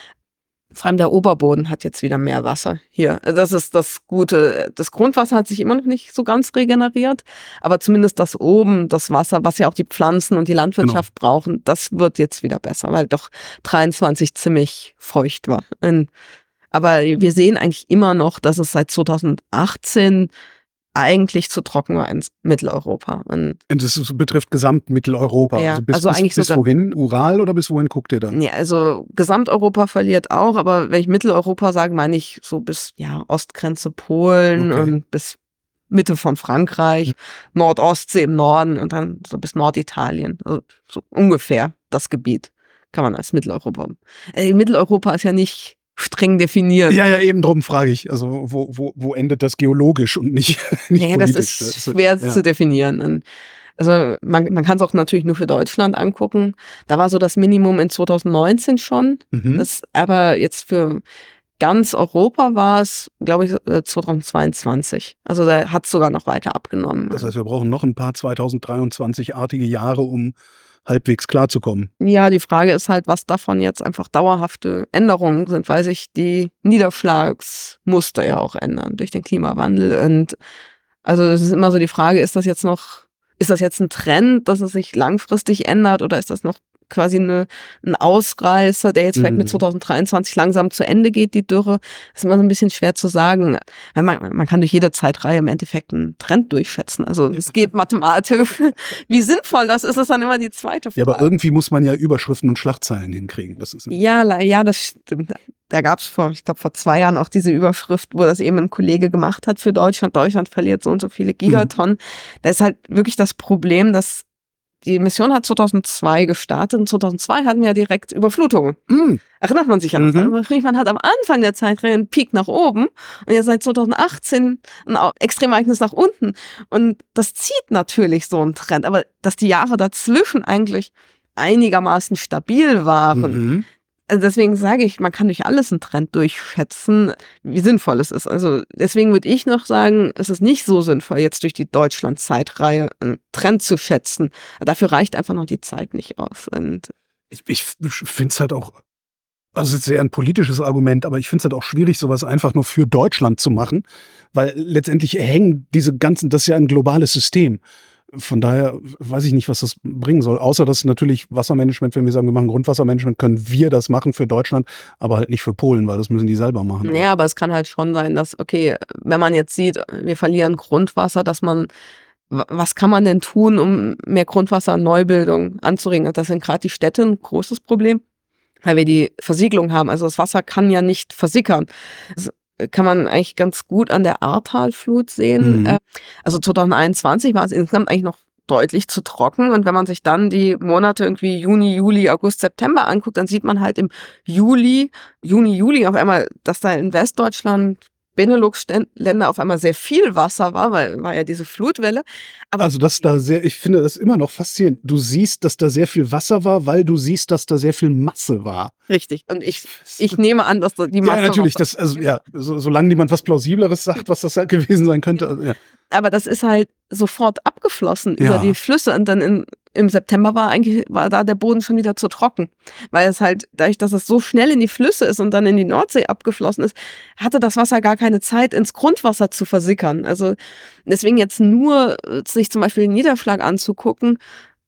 Vor allem der Oberboden hat jetzt wieder mehr Wasser hier. Das ist das Gute. Das Grundwasser hat sich immer noch nicht so ganz regeneriert, aber zumindest das oben, das Wasser, was ja auch die Pflanzen und die Landwirtschaft Genau. brauchen, das wird jetzt wieder besser, weil doch dreiundzwanzig ziemlich feucht war. Und, aber wir sehen eigentlich immer noch, dass es seit zweitausendachtzehn eigentlich zu trocken war in Mitteleuropa. Und Und das ist- betrifft Gesamtmitteleuropa. ja, Also bis, also bis, eigentlich bis sogar wohin? Ural oder bis wohin guckt ihr da? ja, also Gesamteuropa verliert auch, aber wenn ich Mitteleuropa sage, meine ich so bis ja Ostgrenze Polen Okay. und bis Mitte von Frankreich, Nordostsee im Norden und dann so bis Norditalien. Also so ungefähr das Gebiet kann man als Mitteleuropa. Äh, Mitteleuropa ist ja nicht streng definiert. Ja, ja, eben drum frage ich. Also wo, wo, wo endet das geologisch und nicht, nicht Ja, das politisch? ist Also, schwer ja. zu definieren. Und also man, man kann es auch natürlich nur für Deutschland angucken. Da war so das Minimum in zweitausendneunzehn schon. Mhm. Das, aber jetzt für ganz Europa war es, glaube ich, äh, zweitausendzweiundzwanzig. Also da hat es sogar noch weiter abgenommen. Das heißt, wir brauchen noch ein paar zweitausenddreiundzwanzig-artige Jahre, um halbwegs klarzukommen. Ja, die Frage ist halt, was davon jetzt einfach dauerhafte Änderungen sind, weil sich die Niederschlagsmuster ja auch ändern durch den Klimawandel. Und also es ist immer so die Frage, ist das jetzt noch, ist das jetzt ein Trend, dass es sich langfristig ändert oder ist das noch quasi eine, ein Ausreißer, der jetzt vielleicht mit Mhm. zweitausenddreiundzwanzig langsam zu Ende geht, die Dürre? Das ist immer so ein bisschen schwer zu sagen. Weil Man, man kann durch jede Zeitreihe im Endeffekt einen Trend durchschätzen. Also es geht mathematisch. Wie sinnvoll das ist, ist dann immer die zweite Frage. Ja, aber irgendwie muss man ja Überschriften und Schlagzeilen hinkriegen. Das ist Ja, la- ja, das stimmt. Da gab es vor, ich glaube, vor zwei Jahren auch diese Überschrift, wo das eben ein Kollege gemacht hat für Deutschland. Deutschland verliert so und so viele Gigatonnen. Da ist halt wirklich das Problem, dass die Mission hat zweitausendzwei gestartet und zweitausendzwei hatten wir direkt Überflutungen. Mhm. Erinnert man sich an das? Mhm. Also man hat am Anfang der Zeitreihe einen Peak nach oben und jetzt seit zweitausendachtzehn ein Au- Extremereignis nach unten. Und das zieht natürlich so einen Trend. Aber dass die Jahre dazwischen eigentlich einigermaßen stabil waren, Mhm. also deswegen sage ich, man kann durch alles einen Trend durchschätzen, wie sinnvoll es ist. Also deswegen würde ich noch sagen, es ist nicht so sinnvoll, jetzt durch die Deutschland-Zeitreihe einen Trend zu schätzen. Dafür reicht einfach noch die Zeit nicht aus. Und Ich, ich finde es halt auch, also es ist sehr ein politisches Argument, aber ich finde es halt auch schwierig, sowas einfach nur für Deutschland zu machen, weil letztendlich hängen diese ganzen, das ist ja ein globales System. Von daher weiß ich nicht, was das bringen soll. Außer dass natürlich Wassermanagement, wenn wir sagen, wir machen Grundwassermanagement, können wir das machen für Deutschland, aber halt nicht für Polen, weil das müssen die selber machen. ja, aber es kann halt schon sein, dass, okay, wenn man jetzt sieht, wir verlieren Grundwasser, dass man, wa- was kann man denn tun, um mehr Grundwasserneubildung anzuregen? Und das sind gerade die Städte ein großes Problem, weil wir die Versiegelung haben. Also das Wasser kann ja nicht versickern. Das kann man eigentlich ganz gut an der Ahrtalflut sehen. Mhm. Äh, Also zweitausendeinundzwanzig war es insgesamt eigentlich noch deutlich zu trocken. Und wenn man sich dann die Monate irgendwie Juni, Juli, August, September anguckt, dann sieht man halt im Juli, Juni, Juli auf einmal, dass da in Westdeutschland, Benelux-Länder auf einmal sehr viel Wasser war, weil war ja diese Flutwelle. Aber Also das da sehr, ich finde das immer noch faszinierend. Du siehst, dass da sehr viel Wasser war, weil du siehst, dass da sehr viel Masse war. richtig. Und ich, ich nehme an, dass da die Masse Ja, natürlich. war. Das, also, ja, so, solange niemand was Plausibleres sagt, was das halt gewesen sein könnte. Also, ja. Aber das ist halt sofort abgeflossen Ja. über die Flüsse und dann in, im September war eigentlich war da der Boden schon wieder zu trocken, weil es halt dadurch, dass es so schnell in die Flüsse ist und dann in die Nordsee abgeflossen ist, hatte das Wasser gar keine Zeit ins Grundwasser zu versickern. Also deswegen jetzt nur äh, sich zum Beispiel den Niederschlag anzugucken,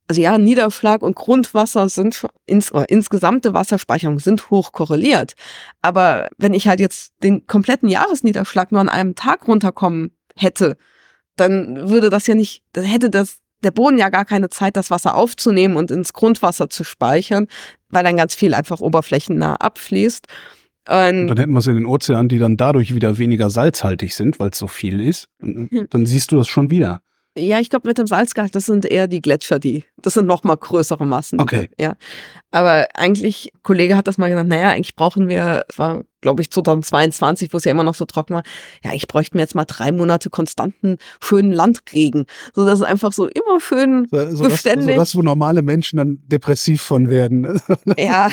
also ja, Niederschlag und Grundwasser sind ins, oder insgesamte Wasserspeicherung sind hoch korreliert. Aber wenn ich halt jetzt den kompletten Jahresniederschlag nur an einem Tag runterkommen hätte, dann würde das ja nicht, dann hätte das der Boden ja gar keine Zeit, das Wasser aufzunehmen und ins Grundwasser zu speichern, weil dann ganz viel einfach oberflächennah abfließt. Und Und dann hätten wir es in den Ozeanen, die dann dadurch wieder weniger salzhaltig sind, weil es so viel ist. Und Hm. dann siehst du das schon wieder. ja, ich glaube, mit dem Salzgehalt, das sind eher die Gletscher, die, das sind noch mal größere Massen. Okay. Ja. Aber eigentlich, ein Kollege hat das mal gesagt, naja, eigentlich brauchen wir, es war, glaube ich, zweitausendzweiundzwanzig, wo es ja immer noch so trocken war, ja, ich bräuchte mir jetzt mal drei Monate konstanten, schönen Landregen. So, dass es einfach so immer schön So, so, das, so beständig. das, wo normale Menschen dann depressiv von werden. Ja.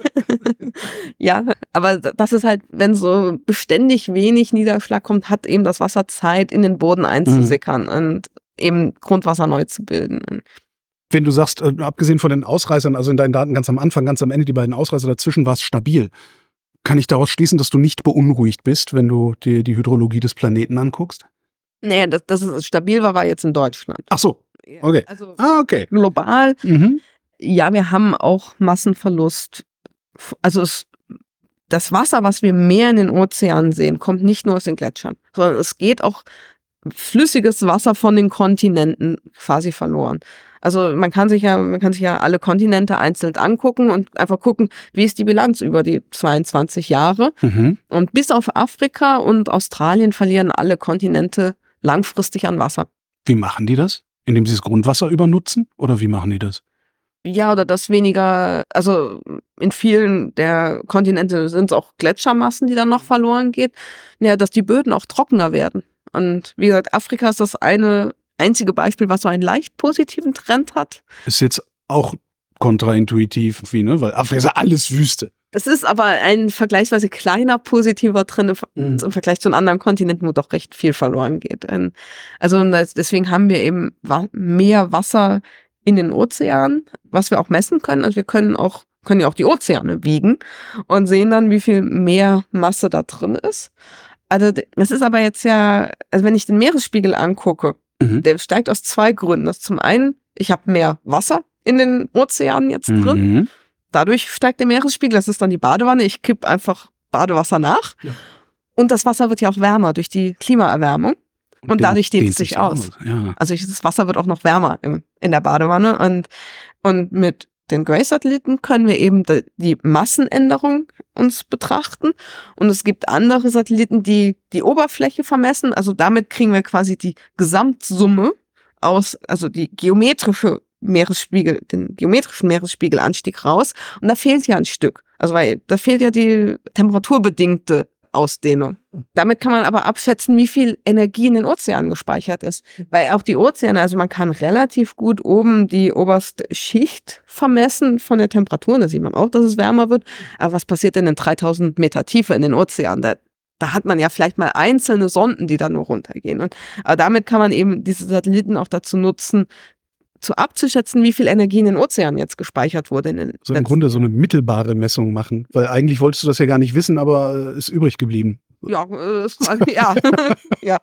Ja, aber das ist halt, wenn so beständig wenig Niederschlag kommt, hat eben das Wasser Zeit, in den Boden einzusickern und eben Grundwasser neu zu bilden. Wenn du sagst, äh, abgesehen von den Ausreißern, also in deinen Daten ganz am Anfang, ganz am Ende, die beiden Ausreißer dazwischen, war es stabil. Kann ich daraus schließen, dass du nicht beunruhigt bist, wenn du dir die Hydrologie des Planeten anguckst? Nee, dass das es stabil war, war jetzt in Deutschland. Ach so, Ja, okay. Also Ah, okay. global, Mhm. ja, wir haben auch Massenverlust. Also es, das Wasser, was wir mehr in den Ozeanen sehen, kommt nicht nur aus den Gletschern, sondern es geht auch flüssiges Wasser von den Kontinenten quasi verloren. Also man kann sich ja, man kann sich ja alle Kontinente einzeln angucken und einfach gucken, wie ist die Bilanz über die zweiundzwanzig Jahre. Mhm. Und bis auf Afrika und Australien verlieren alle Kontinente langfristig an Wasser. Wie machen die das? Indem sie das Grundwasser übernutzen? Oder wie machen die das? Ja, oder das weniger, also in vielen der Kontinente sind es auch Gletschermassen, die dann noch verloren geht. Ja, dass die Böden auch trockener werden. Und wie gesagt, Afrika ist das eine einzige Beispiel, was so einen leicht positiven Trend hat. Ist jetzt auch kontraintuitiv, wie, ne? Weil Afrika ist ja alles Wüste. Es ist aber ein vergleichsweise kleiner positiver Trend im, Mhm. im Vergleich zu den anderen Kontinenten, wo doch recht viel verloren geht. Ähm, Also das- deswegen haben wir eben wa- mehr Wasser in den Ozeanen, was wir auch messen können. Also wir können auch können ja auch die Ozeane wiegen und sehen dann, wie viel mehr Masse da drin ist. Also d- das ist aber jetzt ja, also wenn ich den Meeresspiegel angucke, Mhm. der steigt aus zwei Gründen. Das ist zum einen, ich habe mehr Wasser in den Ozeanen jetzt drin. Mhm. Dadurch steigt der Meeresspiegel, das ist dann die Badewanne. Ich kipp einfach Badewasser nach. Ja. Und das Wasser wird ja auch wärmer durch die Klimaerwärmung. Und dadurch dehnt es sich aus. Ja. Also ich- das Wasser wird auch noch wärmer im, in der Badewanne. Und, und mit den Grace-Satelliten können wir eben die, die Massenänderung uns betrachten. Und es gibt andere Satelliten, die die Oberfläche vermessen. Also damit kriegen wir quasi die Gesamtsumme aus, also die geometrische Meeresspiegel, den geometrischen Meeresspiegelanstieg raus. Und da fehlt ja ein Stück. Also weil da fehlt ja die temperaturbedingte Ausdehnung. Damit kann man aber abschätzen, wie viel Energie in den Ozeanen gespeichert ist. Weil auch die Ozeane, also man kann relativ gut oben die oberste Schicht vermessen von der Temperatur. Da sieht man auch, dass es wärmer wird. Aber was passiert denn in dreitausend Meter Tiefe in den Ozeanen? Da, da hat man ja vielleicht mal einzelne Sonden, die dann nur runtergehen. Und, aber damit kann man eben diese Satelliten auch dazu nutzen, zu abzuschätzen, wie viel Energie in den Ozeanen jetzt gespeichert wurde. In den So im letzten- Grunde so eine mittelbare Messung machen. Weil eigentlich wolltest du das ja gar nicht wissen, aber äh, ist übrig geblieben. Ja, äh, ist quasi- ja. ja.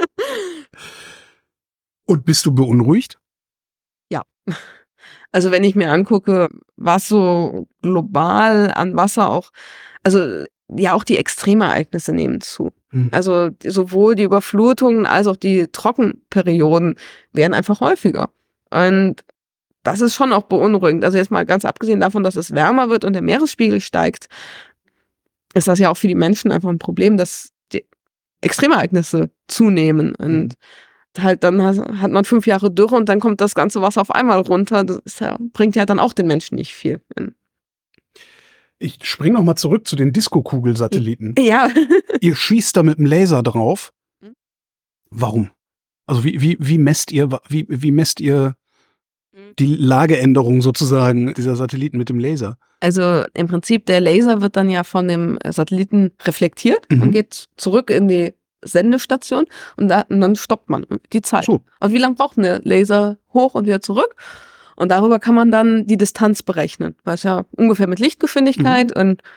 Und bist du beunruhigt? Also wenn ich mir angucke, was so global an Wasser auch, also ja auch die Extremereignisse nehmen zu. Mhm. Also die- sowohl die Überflutungen als auch die Trockenperioden werden einfach häufiger. Und das ist schon auch beunruhigend. Also jetzt mal ganz abgesehen davon, dass es wärmer wird und der Meeresspiegel steigt, ist das ja auch für die Menschen einfach ein Problem, dass die Extremereignisse zunehmen. Und halt dann has- hat man fünf Jahre Dürre und dann kommt das ganze Wasser auf einmal runter. Das ist ja, bringt ja dann auch den Menschen nicht viel. Ich spring noch mal zurück zu den Disco-Kugel-Satelliten. Ja, Ihr schießt da mit dem Laser drauf. Mhm. Warum? Also wie, wie, wie messt ihr, wie, wie messt ihr Mhm. die Lageänderung sozusagen dieser Satelliten mit dem Laser? also im Prinzip der Laser wird dann ja von dem Satelliten reflektiert Mhm. und geht zurück in die Sendestation und, da, und dann stoppt man die Zeit. So. Und wie lange braucht eine Laser hoch und wieder zurück? Und darüber kann man dann die Distanz berechnen, was ja ungefähr mit Lichtgeschwindigkeit und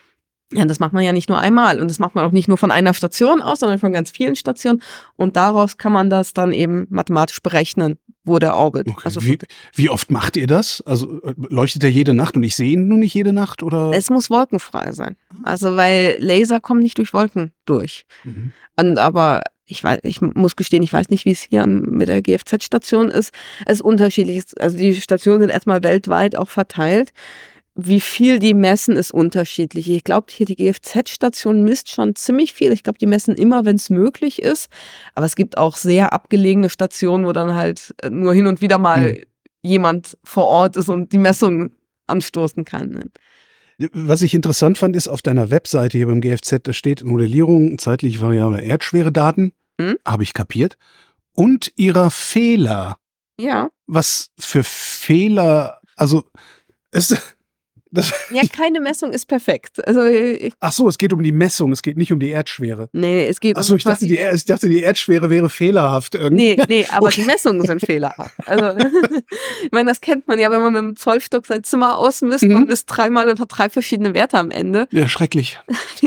Ja, das macht man ja nicht nur einmal und das macht man auch nicht nur von einer Station aus, sondern von ganz vielen Stationen und daraus kann man das dann eben mathematisch berechnen, wo der Orbit. Okay. Also Wie, wie oft macht ihr das? Also äh, leuchtet er jede Nacht und ich sehe ihn nur nicht jede Nacht oder? es muss wolkenfrei sein. Also weil Laser kommen nicht durch Wolken durch. Mhm. Und aber ich weiß, ich muss gestehen, ich weiß nicht, wie es hier am- mit der G F Z-Station ist. Es ist unterschiedlich. Also die Stationen sind erstmal weltweit auch verteilt. Wie viel die messen, ist unterschiedlich. Ich glaube, hier die G F Z-Station misst schon ziemlich viel. Ich glaube, die messen immer, wenn es möglich ist. Aber es gibt auch sehr abgelegene Stationen, wo dann halt äh, nur hin und wieder mal Hm. jemand vor Ort ist und die Messung anstoßen kann. Ne? Was ich interessant fand, ist auf deiner Webseite hier beim G F Z, da steht Modellierung, zeitlich variable Erdschwere-Daten, Hm? habe ich kapiert, und ihrer Fehler. Ja. Was für Fehler, also es, das, Ja, keine Messung ist perfekt. Also ich, ach so, es geht um die Messung, es geht nicht um die Erdschwere. nee, es geht Ach so, um ich dachte, die, Er- ich dachte, die Erdschwere wäre fehlerhaft irgendwie. Nee, nee, aber Okay. die Messungen sind fehlerhaft. Also, ich meine, das kennt man ja, wenn man mit dem Zollstock sein Zimmer ausmisst Mhm. und misst dreimal und hat drei verschiedene Werte am Ende. Ja, schrecklich.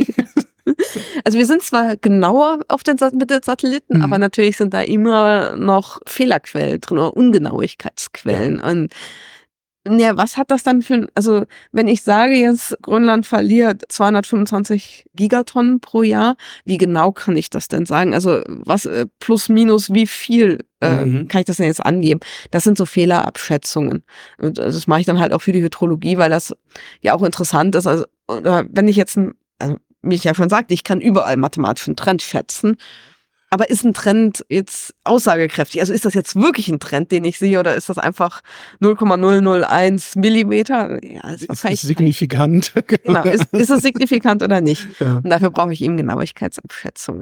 Also wir sind zwar genauer auf den Sat- mit den Satelliten, Mhm. aber natürlich sind da immer noch Fehlerquellen drin oder Ungenauigkeitsquellen. Und ja, was hat das dann für ein, also wenn ich sage jetzt, Grönland verliert zweihundertfünfundzwanzig Gigatonnen pro Jahr, wie genau kann ich das denn sagen? Also was äh, plus minus wie viel äh, Mhm. kann ich das denn jetzt angeben? Das sind so Fehlerabschätzungen. Und äh, das mache ich dann halt auch für die Hydrologie, weil das ja auch interessant ist. Also oder wenn ich jetzt, ein, also wie ich ja schon sagte, ich kann überall mathematischen Trend schätzen. Aber ist ein Trend jetzt aussagekräftig? Also ist das jetzt wirklich ein Trend, den ich sehe, oder ist das einfach null Komma null null eins Millimeter? Ja, ist Ist, wahrscheinlich ist signifikant. genau. Ist, ist es signifikant oder nicht? Ja. Und dafür brauche ich eben Genauigkeitsabschätzungen.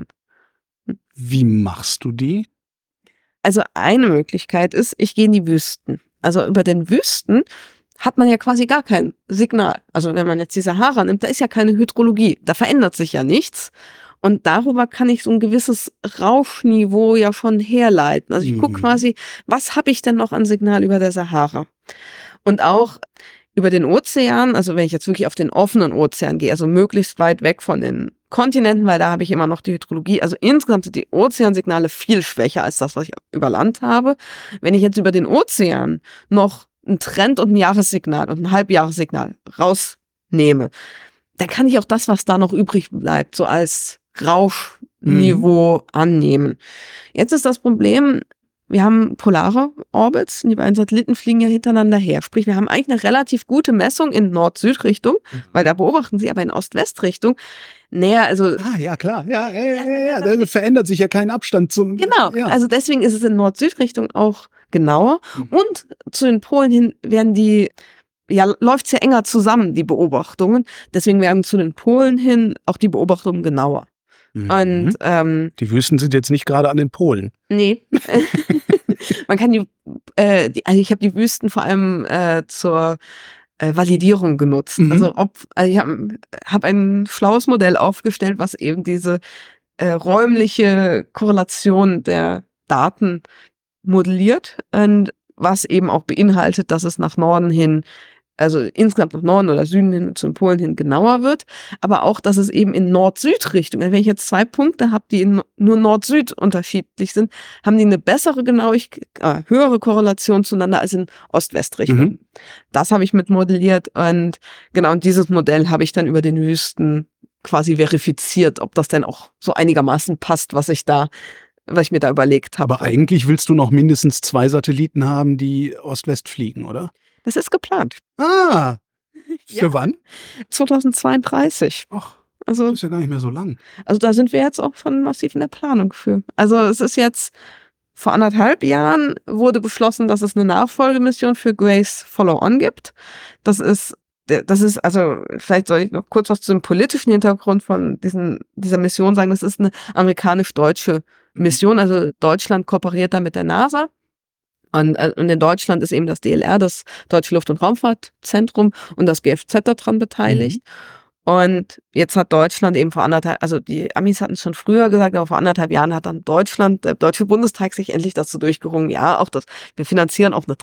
Wie machst du die? Also eine Möglichkeit ist, ich gehe in die Wüsten. Also über den Wüsten hat man ja quasi gar kein Signal. Also wenn man jetzt die Sahara nimmt, da ist ja keine Hydrologie. Da verändert sich ja nichts. Und darüber kann ich so ein gewisses Rauschniveau ja schon herleiten. Also ich gucke Mhm. quasi, was habe ich denn noch an Signal über der Sahara? Und auch über den Ozean, also wenn ich jetzt wirklich auf den offenen Ozean gehe, also möglichst weit weg von den Kontinenten, weil da habe ich immer noch die Hydrologie. Also insgesamt sind die Ozeansignale viel schwächer als das, was ich über Land habe. Wenn ich jetzt über den Ozean noch ein Trend und ein Jahressignal und ein Halbjahressignal rausnehme, dann kann ich auch das, was da noch übrig bleibt, so als Rauschniveau annehmen. Jetzt ist das Problem, wir haben polare Orbits, und die beiden Satelliten fliegen ja hintereinander her. Sprich, wir haben eigentlich eine relativ gute Messung in Nord-Süd-Richtung, weil da beobachten sie, aber in Ost-West-Richtung näher, also Ah, ja, klar. Ja, ja, ja, ja. Da verändert sich ja kein Abstand zum. genau, Ja. also deswegen ist es in Nord-Süd-Richtung auch genauer. Mhm. Und zu den Polen hin werden die, ja, läuft sehr enger zusammen, die Beobachtungen. Deswegen werden zu den Polen hin auch die Beobachtungen genauer. Mhm. Und ähm, Die Wüsten sind jetzt nicht gerade an den Polen. nee, man kann die, äh, die also ich habe die Wüsten vor allem äh, zur äh, Validierung genutzt. Mhm. Also ob, also ich habe hab ein schlaues Modell aufgestellt, was eben diese äh, räumliche Korrelation der Daten modelliert und was eben auch beinhaltet, dass es nach Norden hin, also insgesamt nach Norden oder Süden hin, zu den Polen hin genauer wird, aber auch, dass es eben in Nord-Süd-Richtung, wenn ich jetzt zwei Punkte habe, die in nur Nord-Süd unterschiedlich sind, haben die eine bessere Genauigkeit, äh, höhere Korrelation zueinander als in Ost-West-Richtung. Mhm. Das habe ich mit modelliert und genau, und dieses Modell habe ich dann über den Wüsten quasi verifiziert, ob das denn auch so einigermaßen passt, was ich da, was ich mir da überlegt habe. Aber eigentlich willst du noch mindestens zwei Satelliten haben, die Ost-West fliegen, oder? Das ist geplant. Ah, für Ja. wann? zweitausendzweiunddreißig. Ach, Also, das ist ja gar nicht mehr so lang. also da sind wir jetzt auch schon massiv in der Planung für. Also es ist jetzt vor anderthalb Jahren wurde beschlossen, dass es eine Nachfolgemission für Grace Follow-On gibt. Das ist, das ist, also vielleicht soll ich noch kurz was zu dem politischen Hintergrund von diesen, dieser Mission sagen. Das ist eine amerikanisch-deutsche Mission. Also Deutschland kooperiert da mit der NASA. Und, äh, und in Deutschland ist eben das D L R, das Deutsche Luft- und Raumfahrtzentrum, und das G F Z daran beteiligt. Und jetzt hat Deutschland eben vor anderthalb, also die Amis hatten es schon früher gesagt, aber vor anderthalb Jahren hat dann Deutschland, der Deutsche Bundestag sich endlich dazu durchgerungen, ja, auch das, wir finanzieren auch eine dritte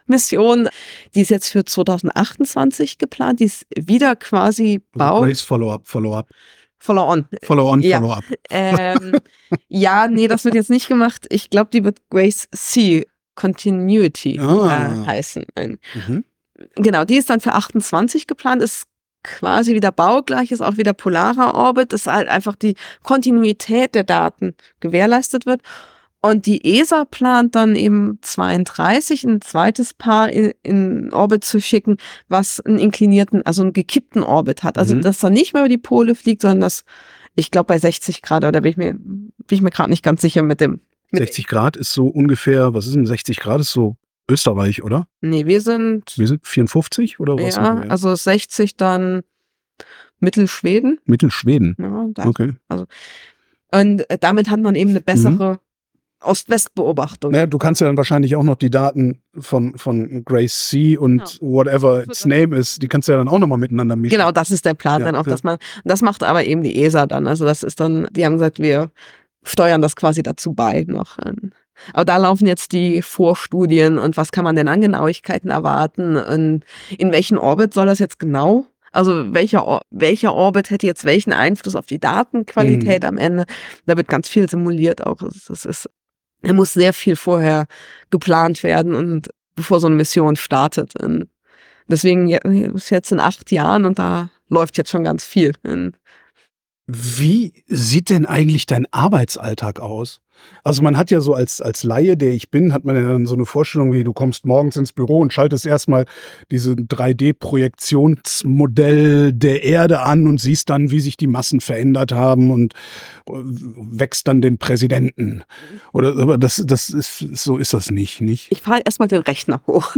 Mission, die ist jetzt für zwanzig achtundzwanzig geplant, die ist wieder quasi Bau. Grace Follow-up, Follow-up. Follow-on. Follow-on, Ja. Follow-up. Ähm, ja, nee, das wird jetzt nicht gemacht. Ich glaube, die wird Grace C Continuity Ah. äh, heißen. Mhm. Genau, die ist dann für achtundzwanzig geplant, ist quasi wieder baugleich, ist auch wieder polarer Orbit, dass halt einfach die Kontinuität der Daten gewährleistet wird. Und die E S A plant dann eben zweiunddreißig ein zweites Paar in, in Orbit zu schicken, was einen inklinierten, also einen gekippten Orbit hat. Also Mhm. dass er nicht mehr über die Pole fliegt, sondern das, ich glaube bei sechzig Grad, oder bin ich mir, bin ich mir gerade nicht ganz sicher mit dem. Mit sechzig Grad ist so ungefähr, was ist denn sechzig Grad? Ist so Österreich, oder? Nee, wir sind, Wir sind vierundfünfzig oder was? sind ja, wir? also sechzig dann Mittelschweden. Mittelschweden. Ja, da. Okay. Und äh, damit hat man eben eine bessere Ost-West-Beobachtung. Naja, du kannst ja dann wahrscheinlich auch noch die Daten von, von Grace C und Ja. whatever Das wird its name ist, die kannst du ja dann auch nochmal miteinander mischen. Genau, das ist der Plan Ja, dann auch, ja. dass man, das macht aber eben die E S A dann. Also das ist dann, die haben gesagt, wir steuern das quasi dazu bei noch. Aber da laufen jetzt die Vorstudien und was kann man denn an Genauigkeiten erwarten und in welchen Orbit soll das jetzt genau? Also welcher, Or- welcher Orbit hätte jetzt welchen Einfluss auf die Datenqualität Mhm. am Ende? Da wird ganz viel simuliert auch. Das ist, da muss sehr viel vorher geplant werden und bevor so eine Mission startet. Und deswegen je- ist jetzt in acht Jahren und da läuft jetzt schon ganz viel. Und Wie sieht denn eigentlich dein Arbeitsalltag aus? Also man hat ja so als, als Laie, der ich bin, hat man ja dann so eine Vorstellung, wie du kommst morgens ins Büro und schaltest erstmal diese drei D-Projektionsmodell der Erde an und siehst dann, wie sich die Massen verändert haben und äh, wächst dann den Präsidenten. Oder aber das, das ist, so ist das nicht, nicht? ich fahre erstmal den Rechner hoch.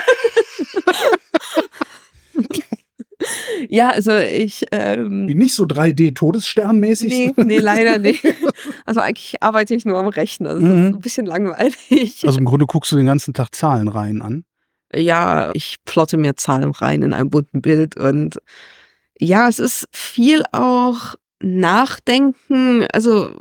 Ja, also ich, ähm, Wie nicht so drei D-Todessternmäßig? nee, nee, leider nicht. Also eigentlich arbeite ich nur am Rechner. Das Mhm. ist ein bisschen langweilig. Also im Grunde guckst du den ganzen Tag Zahlenreihen an. Ja, ich plotte mir Zahlen rein in einem bunten Bild und ja, es ist viel auch Nachdenken. Also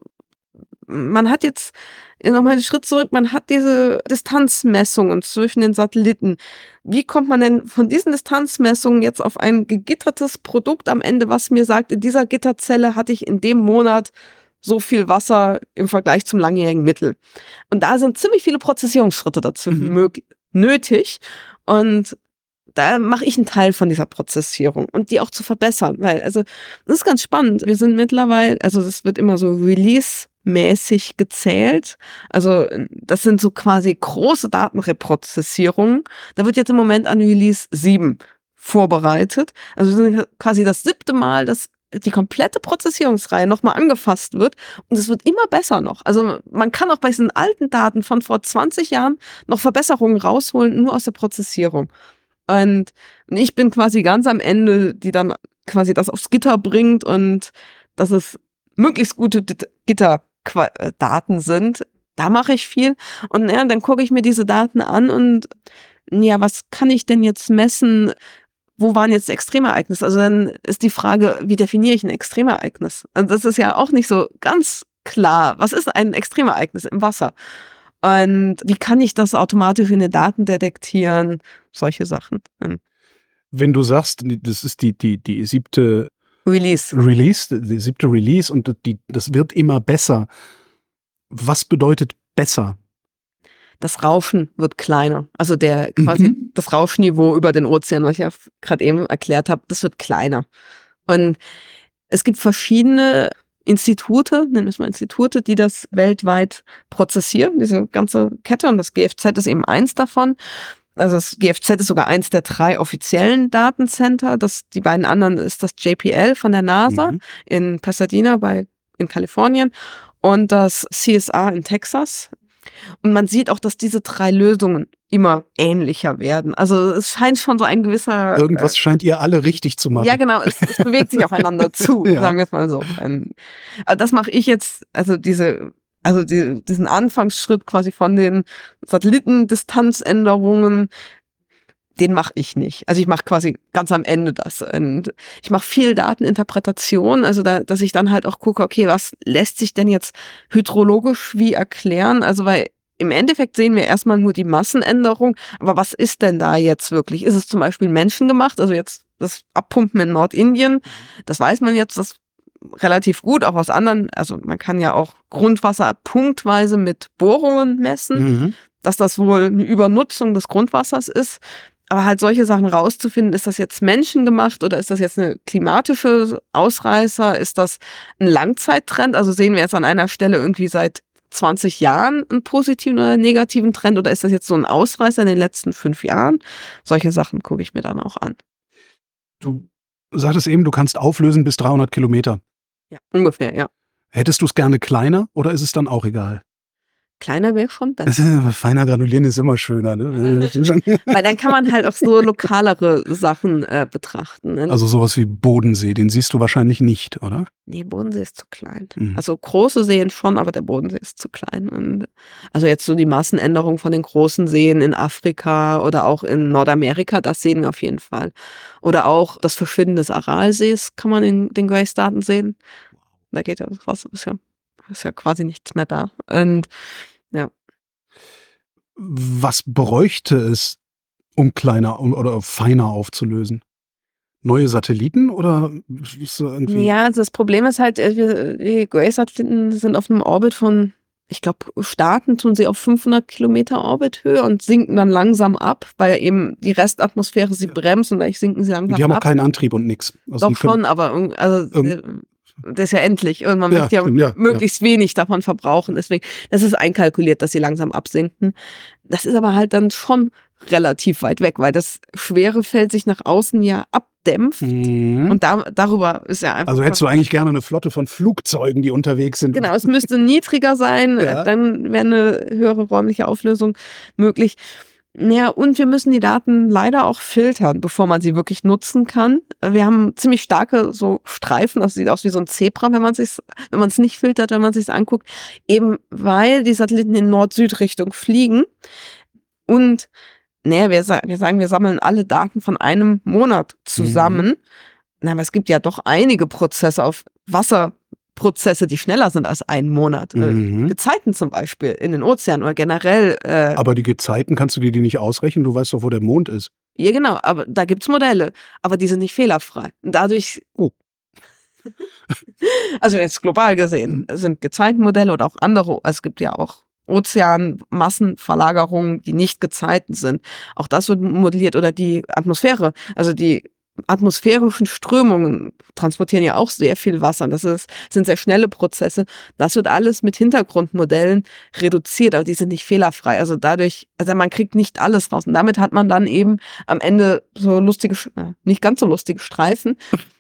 man hat jetzt nochmal einen Schritt zurück, man hat diese Distanzmessungen zwischen den Satelliten. Wie kommt man denn von diesen Distanzmessungen jetzt auf ein gegittertes Produkt am Ende, was mir sagt, in dieser Gitterzelle hatte ich in dem Monat so viel Wasser im Vergleich zum langjährigen Mittel. Und da sind ziemlich viele Prozessierungsschritte dazu Mhm. mög- nötig. Und da mache ich einen Teil von dieser Prozessierung und die auch zu verbessern, weil, also, das ist ganz spannend. Wir sind mittlerweile, also, es wird immer so release-mäßig gezählt. Also, das sind so quasi große Datenreprozessierungen. Da wird jetzt im Moment an Release sieben vorbereitet. Also, wir sind quasi das siebte Mal, dass die komplette Prozessierungsreihe nochmal angefasst wird und es wird immer besser noch. Also, man kann auch bei diesen alten Daten von vor zwanzig Jahren noch Verbesserungen rausholen, nur aus der Prozessierung. Und ich bin quasi ganz am Ende, die dann quasi das aufs Gitter bringt und dass es möglichst gute D- Gitterdaten sind. Da mache ich viel. Und ja, dann gucke ich mir diese Daten an und ja, was kann ich denn jetzt messen? Wo waren jetzt Extremereignisse? Also dann ist die Frage, wie definiere ich ein Extremereignis? Und das ist ja auch nicht so ganz klar. Was ist ein Extremereignis im Wasser? Und wie kann ich das automatisch in den Daten detektieren? Solche Sachen. Ähm, Wenn du sagst, das ist die, die, die siebte Release. Release, die siebte Release und die, das wird immer besser. Was bedeutet besser? Das Rauschen wird kleiner. Also der quasi Mhm. das Rauschniveau über den Ozean, was ich ja gerade eben erklärt habe, das wird kleiner. Und es gibt verschiedene Institute, nennen wir es mal Institute, die das weltweit prozessieren, diese ganze Kette. Und das G F Z ist eben eins davon. Also das G F Z ist sogar eins der drei offiziellen Datencenter. Das, die beiden anderen ist das J P L von der NASA Mhm. in Pasadena bei, in Kalifornien und das C S R in Texas. Und man sieht auch, dass diese drei Lösungen immer ähnlicher werden. Also es scheint schon so ein gewisser... Irgendwas scheint ihr alle richtig zu machen. Ja, genau, es, es bewegt sich aufeinander zu, Ja. sagen wir es mal so. Ähm, Aber das mache ich jetzt, also diese, also die, diesen Anfangsschritt quasi von den Satellitendistanzänderungen, den mache ich nicht. Also ich mache quasi ganz am Ende das. Und ich mache viel Dateninterpretation, also da, dass ich dann halt auch gucke, okay, was lässt sich denn jetzt hydrologisch wie erklären? Also weil im Endeffekt sehen wir erstmal nur die Massenänderung. Aber was ist denn da jetzt wirklich? Ist es zum Beispiel menschengemacht? Also jetzt das Abpumpen in Nordindien, das weiß man jetzt, das relativ gut, auch aus anderen, also man kann ja auch Grundwasser punktweise mit Bohrungen messen, Mhm. dass das wohl eine Übernutzung des Grundwassers ist. Aber halt solche Sachen rauszufinden, ist das jetzt menschengemacht oder ist das jetzt eine klimatische Ausreißer? Ist das ein Langzeittrend? Also sehen wir jetzt an einer Stelle irgendwie seit zwanzig Jahren einen positiven oder negativen Trend oder ist das jetzt so ein Ausreißer in den letzten fünf Jahren? Solche Sachen gucke ich mir dann auch an. Du sagtest eben, du kannst auflösen bis dreihundert Kilometer. Ja, ungefähr, ja. Hättest du es gerne kleiner oder ist es dann auch egal? Kleiner wäre schon besser. Das ist, feiner granulieren ist immer schöner. Ne? Weil dann kann man halt auch so lokalere Sachen äh, betrachten. Ne? Also sowas wie Bodensee, den siehst du wahrscheinlich nicht, oder? Nee, Bodensee ist zu klein. Mhm. Also große Seen schon, aber der Bodensee ist zu klein. Und also jetzt so die Massenänderung von den großen Seen in Afrika oder auch in Nordamerika, das sehen wir auf jeden Fall. Oder auch das Verschwinden des Aralsees kann man in den Grace-Daten sehen. Da geht ja das Wasser, ist ja, ist ja quasi nichts mehr da. Und ja. Was bräuchte es, um kleiner um, oder feiner aufzulösen? Neue Satelliten oder ist so irgendwie? Ja, also das Problem ist halt, äh, wir, die Grace-Satelliten sind auf einem Orbit von, ich glaube, starten tun sie auf fünfhundert Kilometer Orbithöhe und sinken dann langsam ab, weil eben die Restatmosphäre sie Ja. bremst und dadurch sinken sie langsam Die haben auch ab. keinen Antrieb und nichts. Also Doch die können- schon, aber irg- also Irgend- äh, das ist ja endlich und man Ja, möchte ja, stimmt, ja, möglichst wenig davon verbrauchen. Deswegen, das ist einkalkuliert, dass sie langsam absinken. Das ist aber halt dann schon relativ weit weg, weil das schwere Feld sich nach außen ja abdämpft. Mhm. Und da, darüber ist ja einfach. Also hättest du eigentlich gerne eine Flotte von Flugzeugen, die unterwegs sind. Genau, es müsste niedriger sein, Ja. äh, dann wäre eine höhere räumliche Auflösung möglich. Ja, und wir müssen die Daten leider auch filtern, bevor man sie wirklich nutzen kann. Äh, Wir haben ziemlich starke so Streifen, das sieht aus wie so ein Zebra, wenn man es wenn man es nicht filtert, wenn man es sich anguckt, eben weil die Satelliten in Nord-Süd-Richtung fliegen. Und naja, wir, sa- wir sagen, wir sammeln alle Daten von einem Monat zusammen. Na, aber es gibt ja doch einige Prozesse auf Wasserprozesse, die schneller sind als einen Monat. Äh, Mhm. Gezeiten zum Beispiel in den Ozeanen oder generell. Äh, Aber die Gezeiten kannst du dir die nicht ausrechnen, du weißt doch, wo der Mond ist. ja, genau, aber da gibt's Modelle, aber die sind nicht fehlerfrei. Und dadurch, Oh. also jetzt global gesehen, sind Gezeitenmodelle oder auch andere, es gibt ja auch Ozeanmassenverlagerungen, die nicht Gezeiten sind. Auch das wird modelliert oder die Atmosphäre, also die atmosphärischen Strömungen transportieren ja auch sehr viel Wasser. Das ist, sind sehr schnelle Prozesse. Das wird alles mit Hintergrundmodellen reduziert, aber die sind nicht fehlerfrei. Also dadurch, also man kriegt nicht alles raus. Und damit hat man dann eben am Ende so lustige, äh, nicht ganz so lustige Streifen.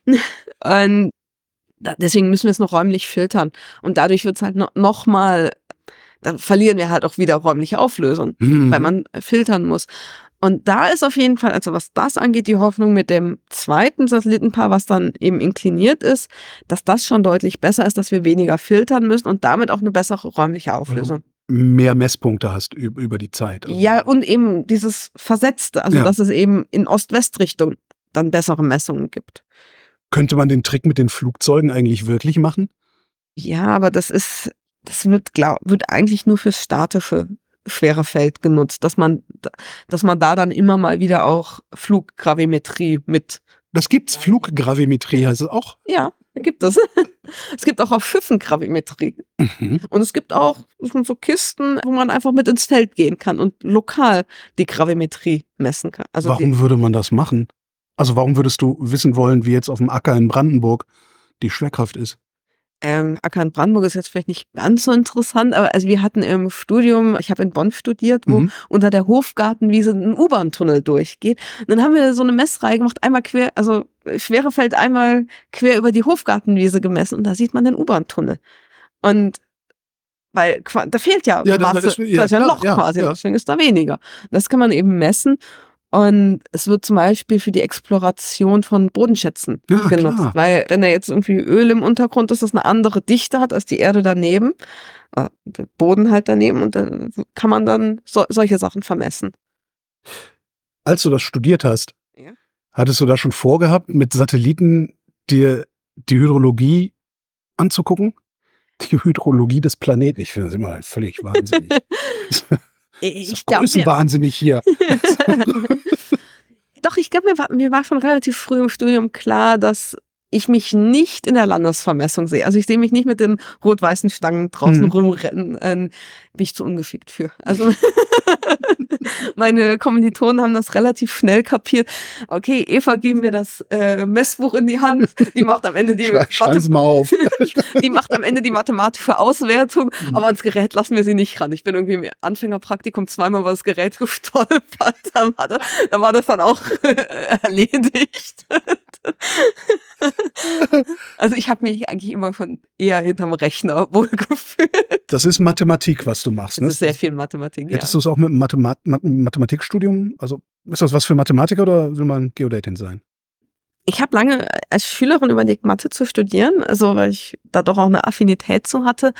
Und da, deswegen müssen wir es noch räumlich filtern. Und dadurch wird es halt no, noch mal, dann verlieren wir halt auch wieder räumliche Auflösung, Mhm. weil man filtern muss. Und da ist auf jeden Fall, also was das angeht, die Hoffnung mit dem zweiten Satellitenpaar, was dann eben inkliniert ist, dass das schon deutlich besser ist, dass wir weniger filtern müssen und damit auch eine bessere räumliche Auflösung. Mehr Messpunkte hast üb- über die Zeit. Also, Ja, und eben dieses Versetzte, also Ja. dass es eben in Ost-West-Richtung dann bessere Messungen gibt. Könnte man den Trick mit den Flugzeugen eigentlich wirklich machen? Ja, aber das ist, das wird, glaub, wird eigentlich nur fürs statische schwere Feld genutzt, dass man, dass man da dann immer mal wieder auch Fluggravimetrie mit, Das gibt's, Fluggravimetrie heißt es auch. ja, gibt es. Es gibt auch auf Schiffen Gravimetrie. Mhm. Und es gibt auch so Kisten, wo man einfach mit ins Feld gehen kann und lokal die Gravimetrie messen kann. Also die, Warum würde man das machen? Also warum würdest du wissen wollen, wie jetzt auf dem Acker in Brandenburg die Schwerkraft ist? Ähm, Acker in Brandenburg ist jetzt vielleicht nicht ganz so interessant, aber also wir hatten im Studium, ich habe in Bonn studiert, wo Mhm. unter der Hofgartenwiese ein U-Bahn-Tunnel durchgeht. Und dann haben wir so eine Messreihe gemacht, einmal quer, also Schwerefeld einmal quer über die Hofgartenwiese gemessen und da sieht man den U-Bahn-Tunnel. Und weil qua- da fehlt ja, Ja, das- Masse, das- da ja, ist ja ein klar, Loch ja, quasi, ja. deswegen ist da weniger. Das kann man eben messen. Und es wird zum Beispiel für die Exploration von Bodenschätzen Ja, genutzt. klar. Weil wenn da jetzt irgendwie Öl im Untergrund ist, das eine andere Dichte hat als die Erde daneben, äh, der Boden halt daneben und da kann man dann so, solche Sachen vermessen. Als du das studiert hast, Ja. hattest du da schon vorgehabt, mit Satelliten dir die Hydrologie anzugucken? Die Hydrologie des Planeten. Ich finde das immer völlig wahnsinnig. Ich glaube, wahnsinnig hier. Doch, ich glaube, mir war, mir war schon relativ früh im Studium klar, dass ich mich nicht in der Landesvermessung sehe. Also ich sehe mich nicht mit den rot-weißen Stangen draußen Mhm. rumrennen. Ähm, bin ich zu ungeschickt für. Also meine Kommilitonen haben das relativ schnell kapiert. Okay, Eva, geben wir das äh, Messbuch in die Hand. Die macht am Ende die, Schreiben Sie mal auf. die macht am Ende die mathematische Auswertung, Mhm. aber ans Gerät lassen wir sie nicht ran. Ich bin irgendwie im Anfängerpraktikum zweimal über das Gerät gestolpert. Da war das, da war das dann auch erledigt. Also ich habe mich eigentlich immer schon eher hinterm Rechner wohlgefühlt. Das ist Mathematik, was du machst. Das Ne? ist sehr viel Mathematik, ja. Hättest du es auch mit einem Mathemat Math- Mathematikstudium? Also ist das was für Mathematiker oder will man Geodätin sein? Ich habe lange als Schülerin überlegt, Mathe zu studieren, also weil ich da doch auch eine Affinität zu hatte.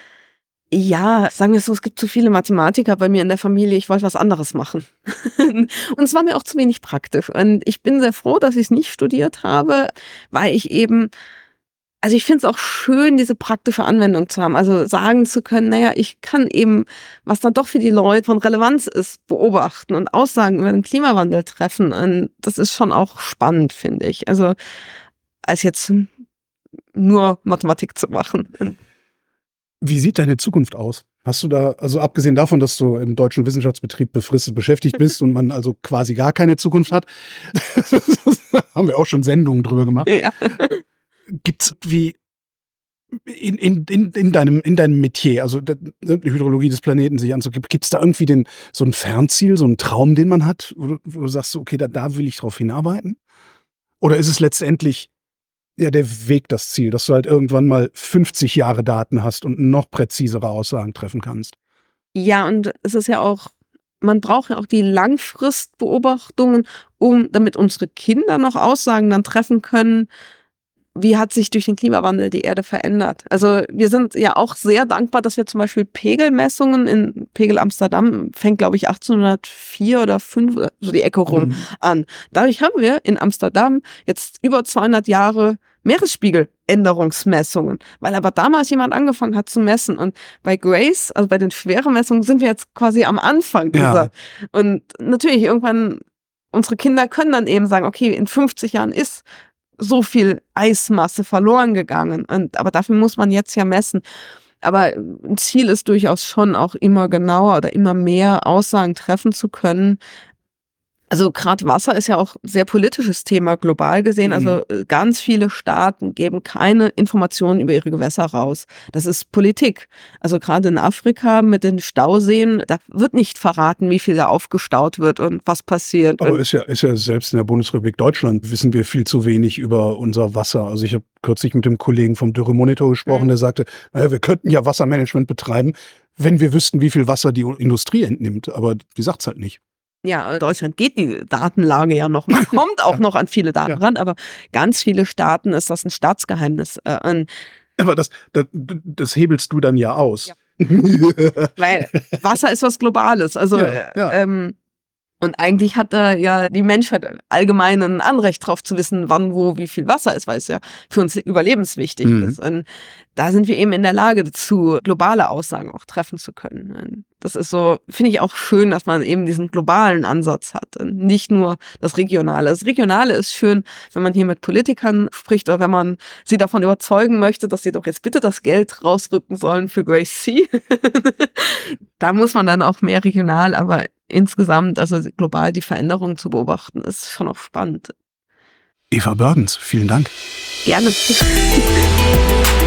Ja, sagen wir es so, es gibt zu viele Mathematiker bei mir in der Familie, ich wollte was anderes machen. Und es war mir auch zu wenig praktisch. Und ich bin sehr froh, dass ich es nicht studiert habe, weil ich eben, also ich finde es auch schön, diese praktische Anwendung zu haben. Also sagen zu können, naja, ich kann eben, was dann doch für die Leute von Relevanz ist, beobachten und Aussagen über den Klimawandel treffen. Und das ist schon auch spannend, finde ich. Also als jetzt nur Mathematik zu machen. Wie sieht deine Zukunft aus? Hast du da, also abgesehen davon, dass du im deutschen Wissenschaftsbetrieb befristet beschäftigt bist und man also quasi gar keine Zukunft hat, haben wir auch schon Sendungen drüber gemacht. Ja. Gibt's wie in, in, in, in deinem, in deinem Metier, also die Hydrologie des Planeten sich anzugucken, gibt es da irgendwie den, so ein Fernziel, so einen Traum, den man hat, wo du, wo du sagst, okay, da, da will ich drauf hinarbeiten? Oder ist es letztendlich ja der Weg das Ziel, dass du halt irgendwann mal fünfzig Jahre Daten hast und noch präzisere Aussagen treffen kannst? Ja, und es ist ja auch, man braucht ja auch die Langfristbeobachtungen, um, damit unsere Kinder noch Aussagen dann treffen können, wie hat sich durch den Klimawandel die Erde verändert. Also wir sind ja auch sehr dankbar, dass wir zum Beispiel Pegelmessungen in Pegel Amsterdam, fängt glaube ich achtzehnhundertvier oder fünf, so die Ecke rum Mhm. an. Dadurch haben wir in Amsterdam jetzt über zweihundert Jahre Meeresspiegeländerungsmessungen, weil aber damals jemand angefangen hat zu messen. Und bei Grace, also bei den schweren Messungen, sind wir jetzt quasi am Anfang dieser. Ja. Und natürlich irgendwann, unsere Kinder können dann eben sagen, okay, in fünfzig Jahren ist so viel Eismasse verloren gegangen. Und, aber dafür muss man jetzt ja messen. Aber ein Ziel ist durchaus schon auch immer genauer oder immer mehr Aussagen treffen zu können. Also gerade Wasser ist ja auch ein sehr politisches Thema global gesehen. Mhm. Also äh, ganz viele Staaten geben keine Informationen über ihre Gewässer raus. Das ist Politik. Also gerade in Afrika mit den Stauseen, da wird nicht verraten, wie viel da aufgestaut wird und was passiert. Aber Und ist ja, ist ja selbst in der Bundesrepublik Deutschland wissen wir viel zu wenig über unser Wasser. Also ich habe kürzlich mit dem Kollegen vom Dürremonitor gesprochen, Mhm. der sagte, naja, wir könnten ja Wassermanagement betreiben, wenn wir wüssten, wie viel Wasser die Industrie entnimmt. Aber die sagt es halt nicht. ja, Deutschland geht die Datenlage ja noch. Man kommt auch Ja. noch an viele Daten Ja. ran, aber ganz viele Staaten ist das ein Staatsgeheimnis. Äh, an, Aber das, das, das hebelst du dann ja aus. Ja. weil Wasser ist was Globales. Also Ja, äh, ja. ähm, und eigentlich hat da ja die Menschheit allgemein ein Anrecht drauf zu wissen, wann, wo, wie viel Wasser ist, weil es ja für uns überlebenswichtig Mhm. ist. Und da sind wir eben in der Lage dazu, globale Aussagen auch treffen zu können. Und das ist so, finde ich auch schön, dass man eben diesen globalen Ansatz hat und nicht nur das Regionale. Das Regionale ist schön, wenn man hier mit Politikern spricht oder wenn man sie davon überzeugen möchte, dass sie doch jetzt bitte das Geld rausrücken sollen für Grace C. Da muss man dann auch mehr regional, aber insgesamt, also global die Veränderungen zu beobachten, ist schon auch spannend. Eva Börgens, vielen Dank. Gerne.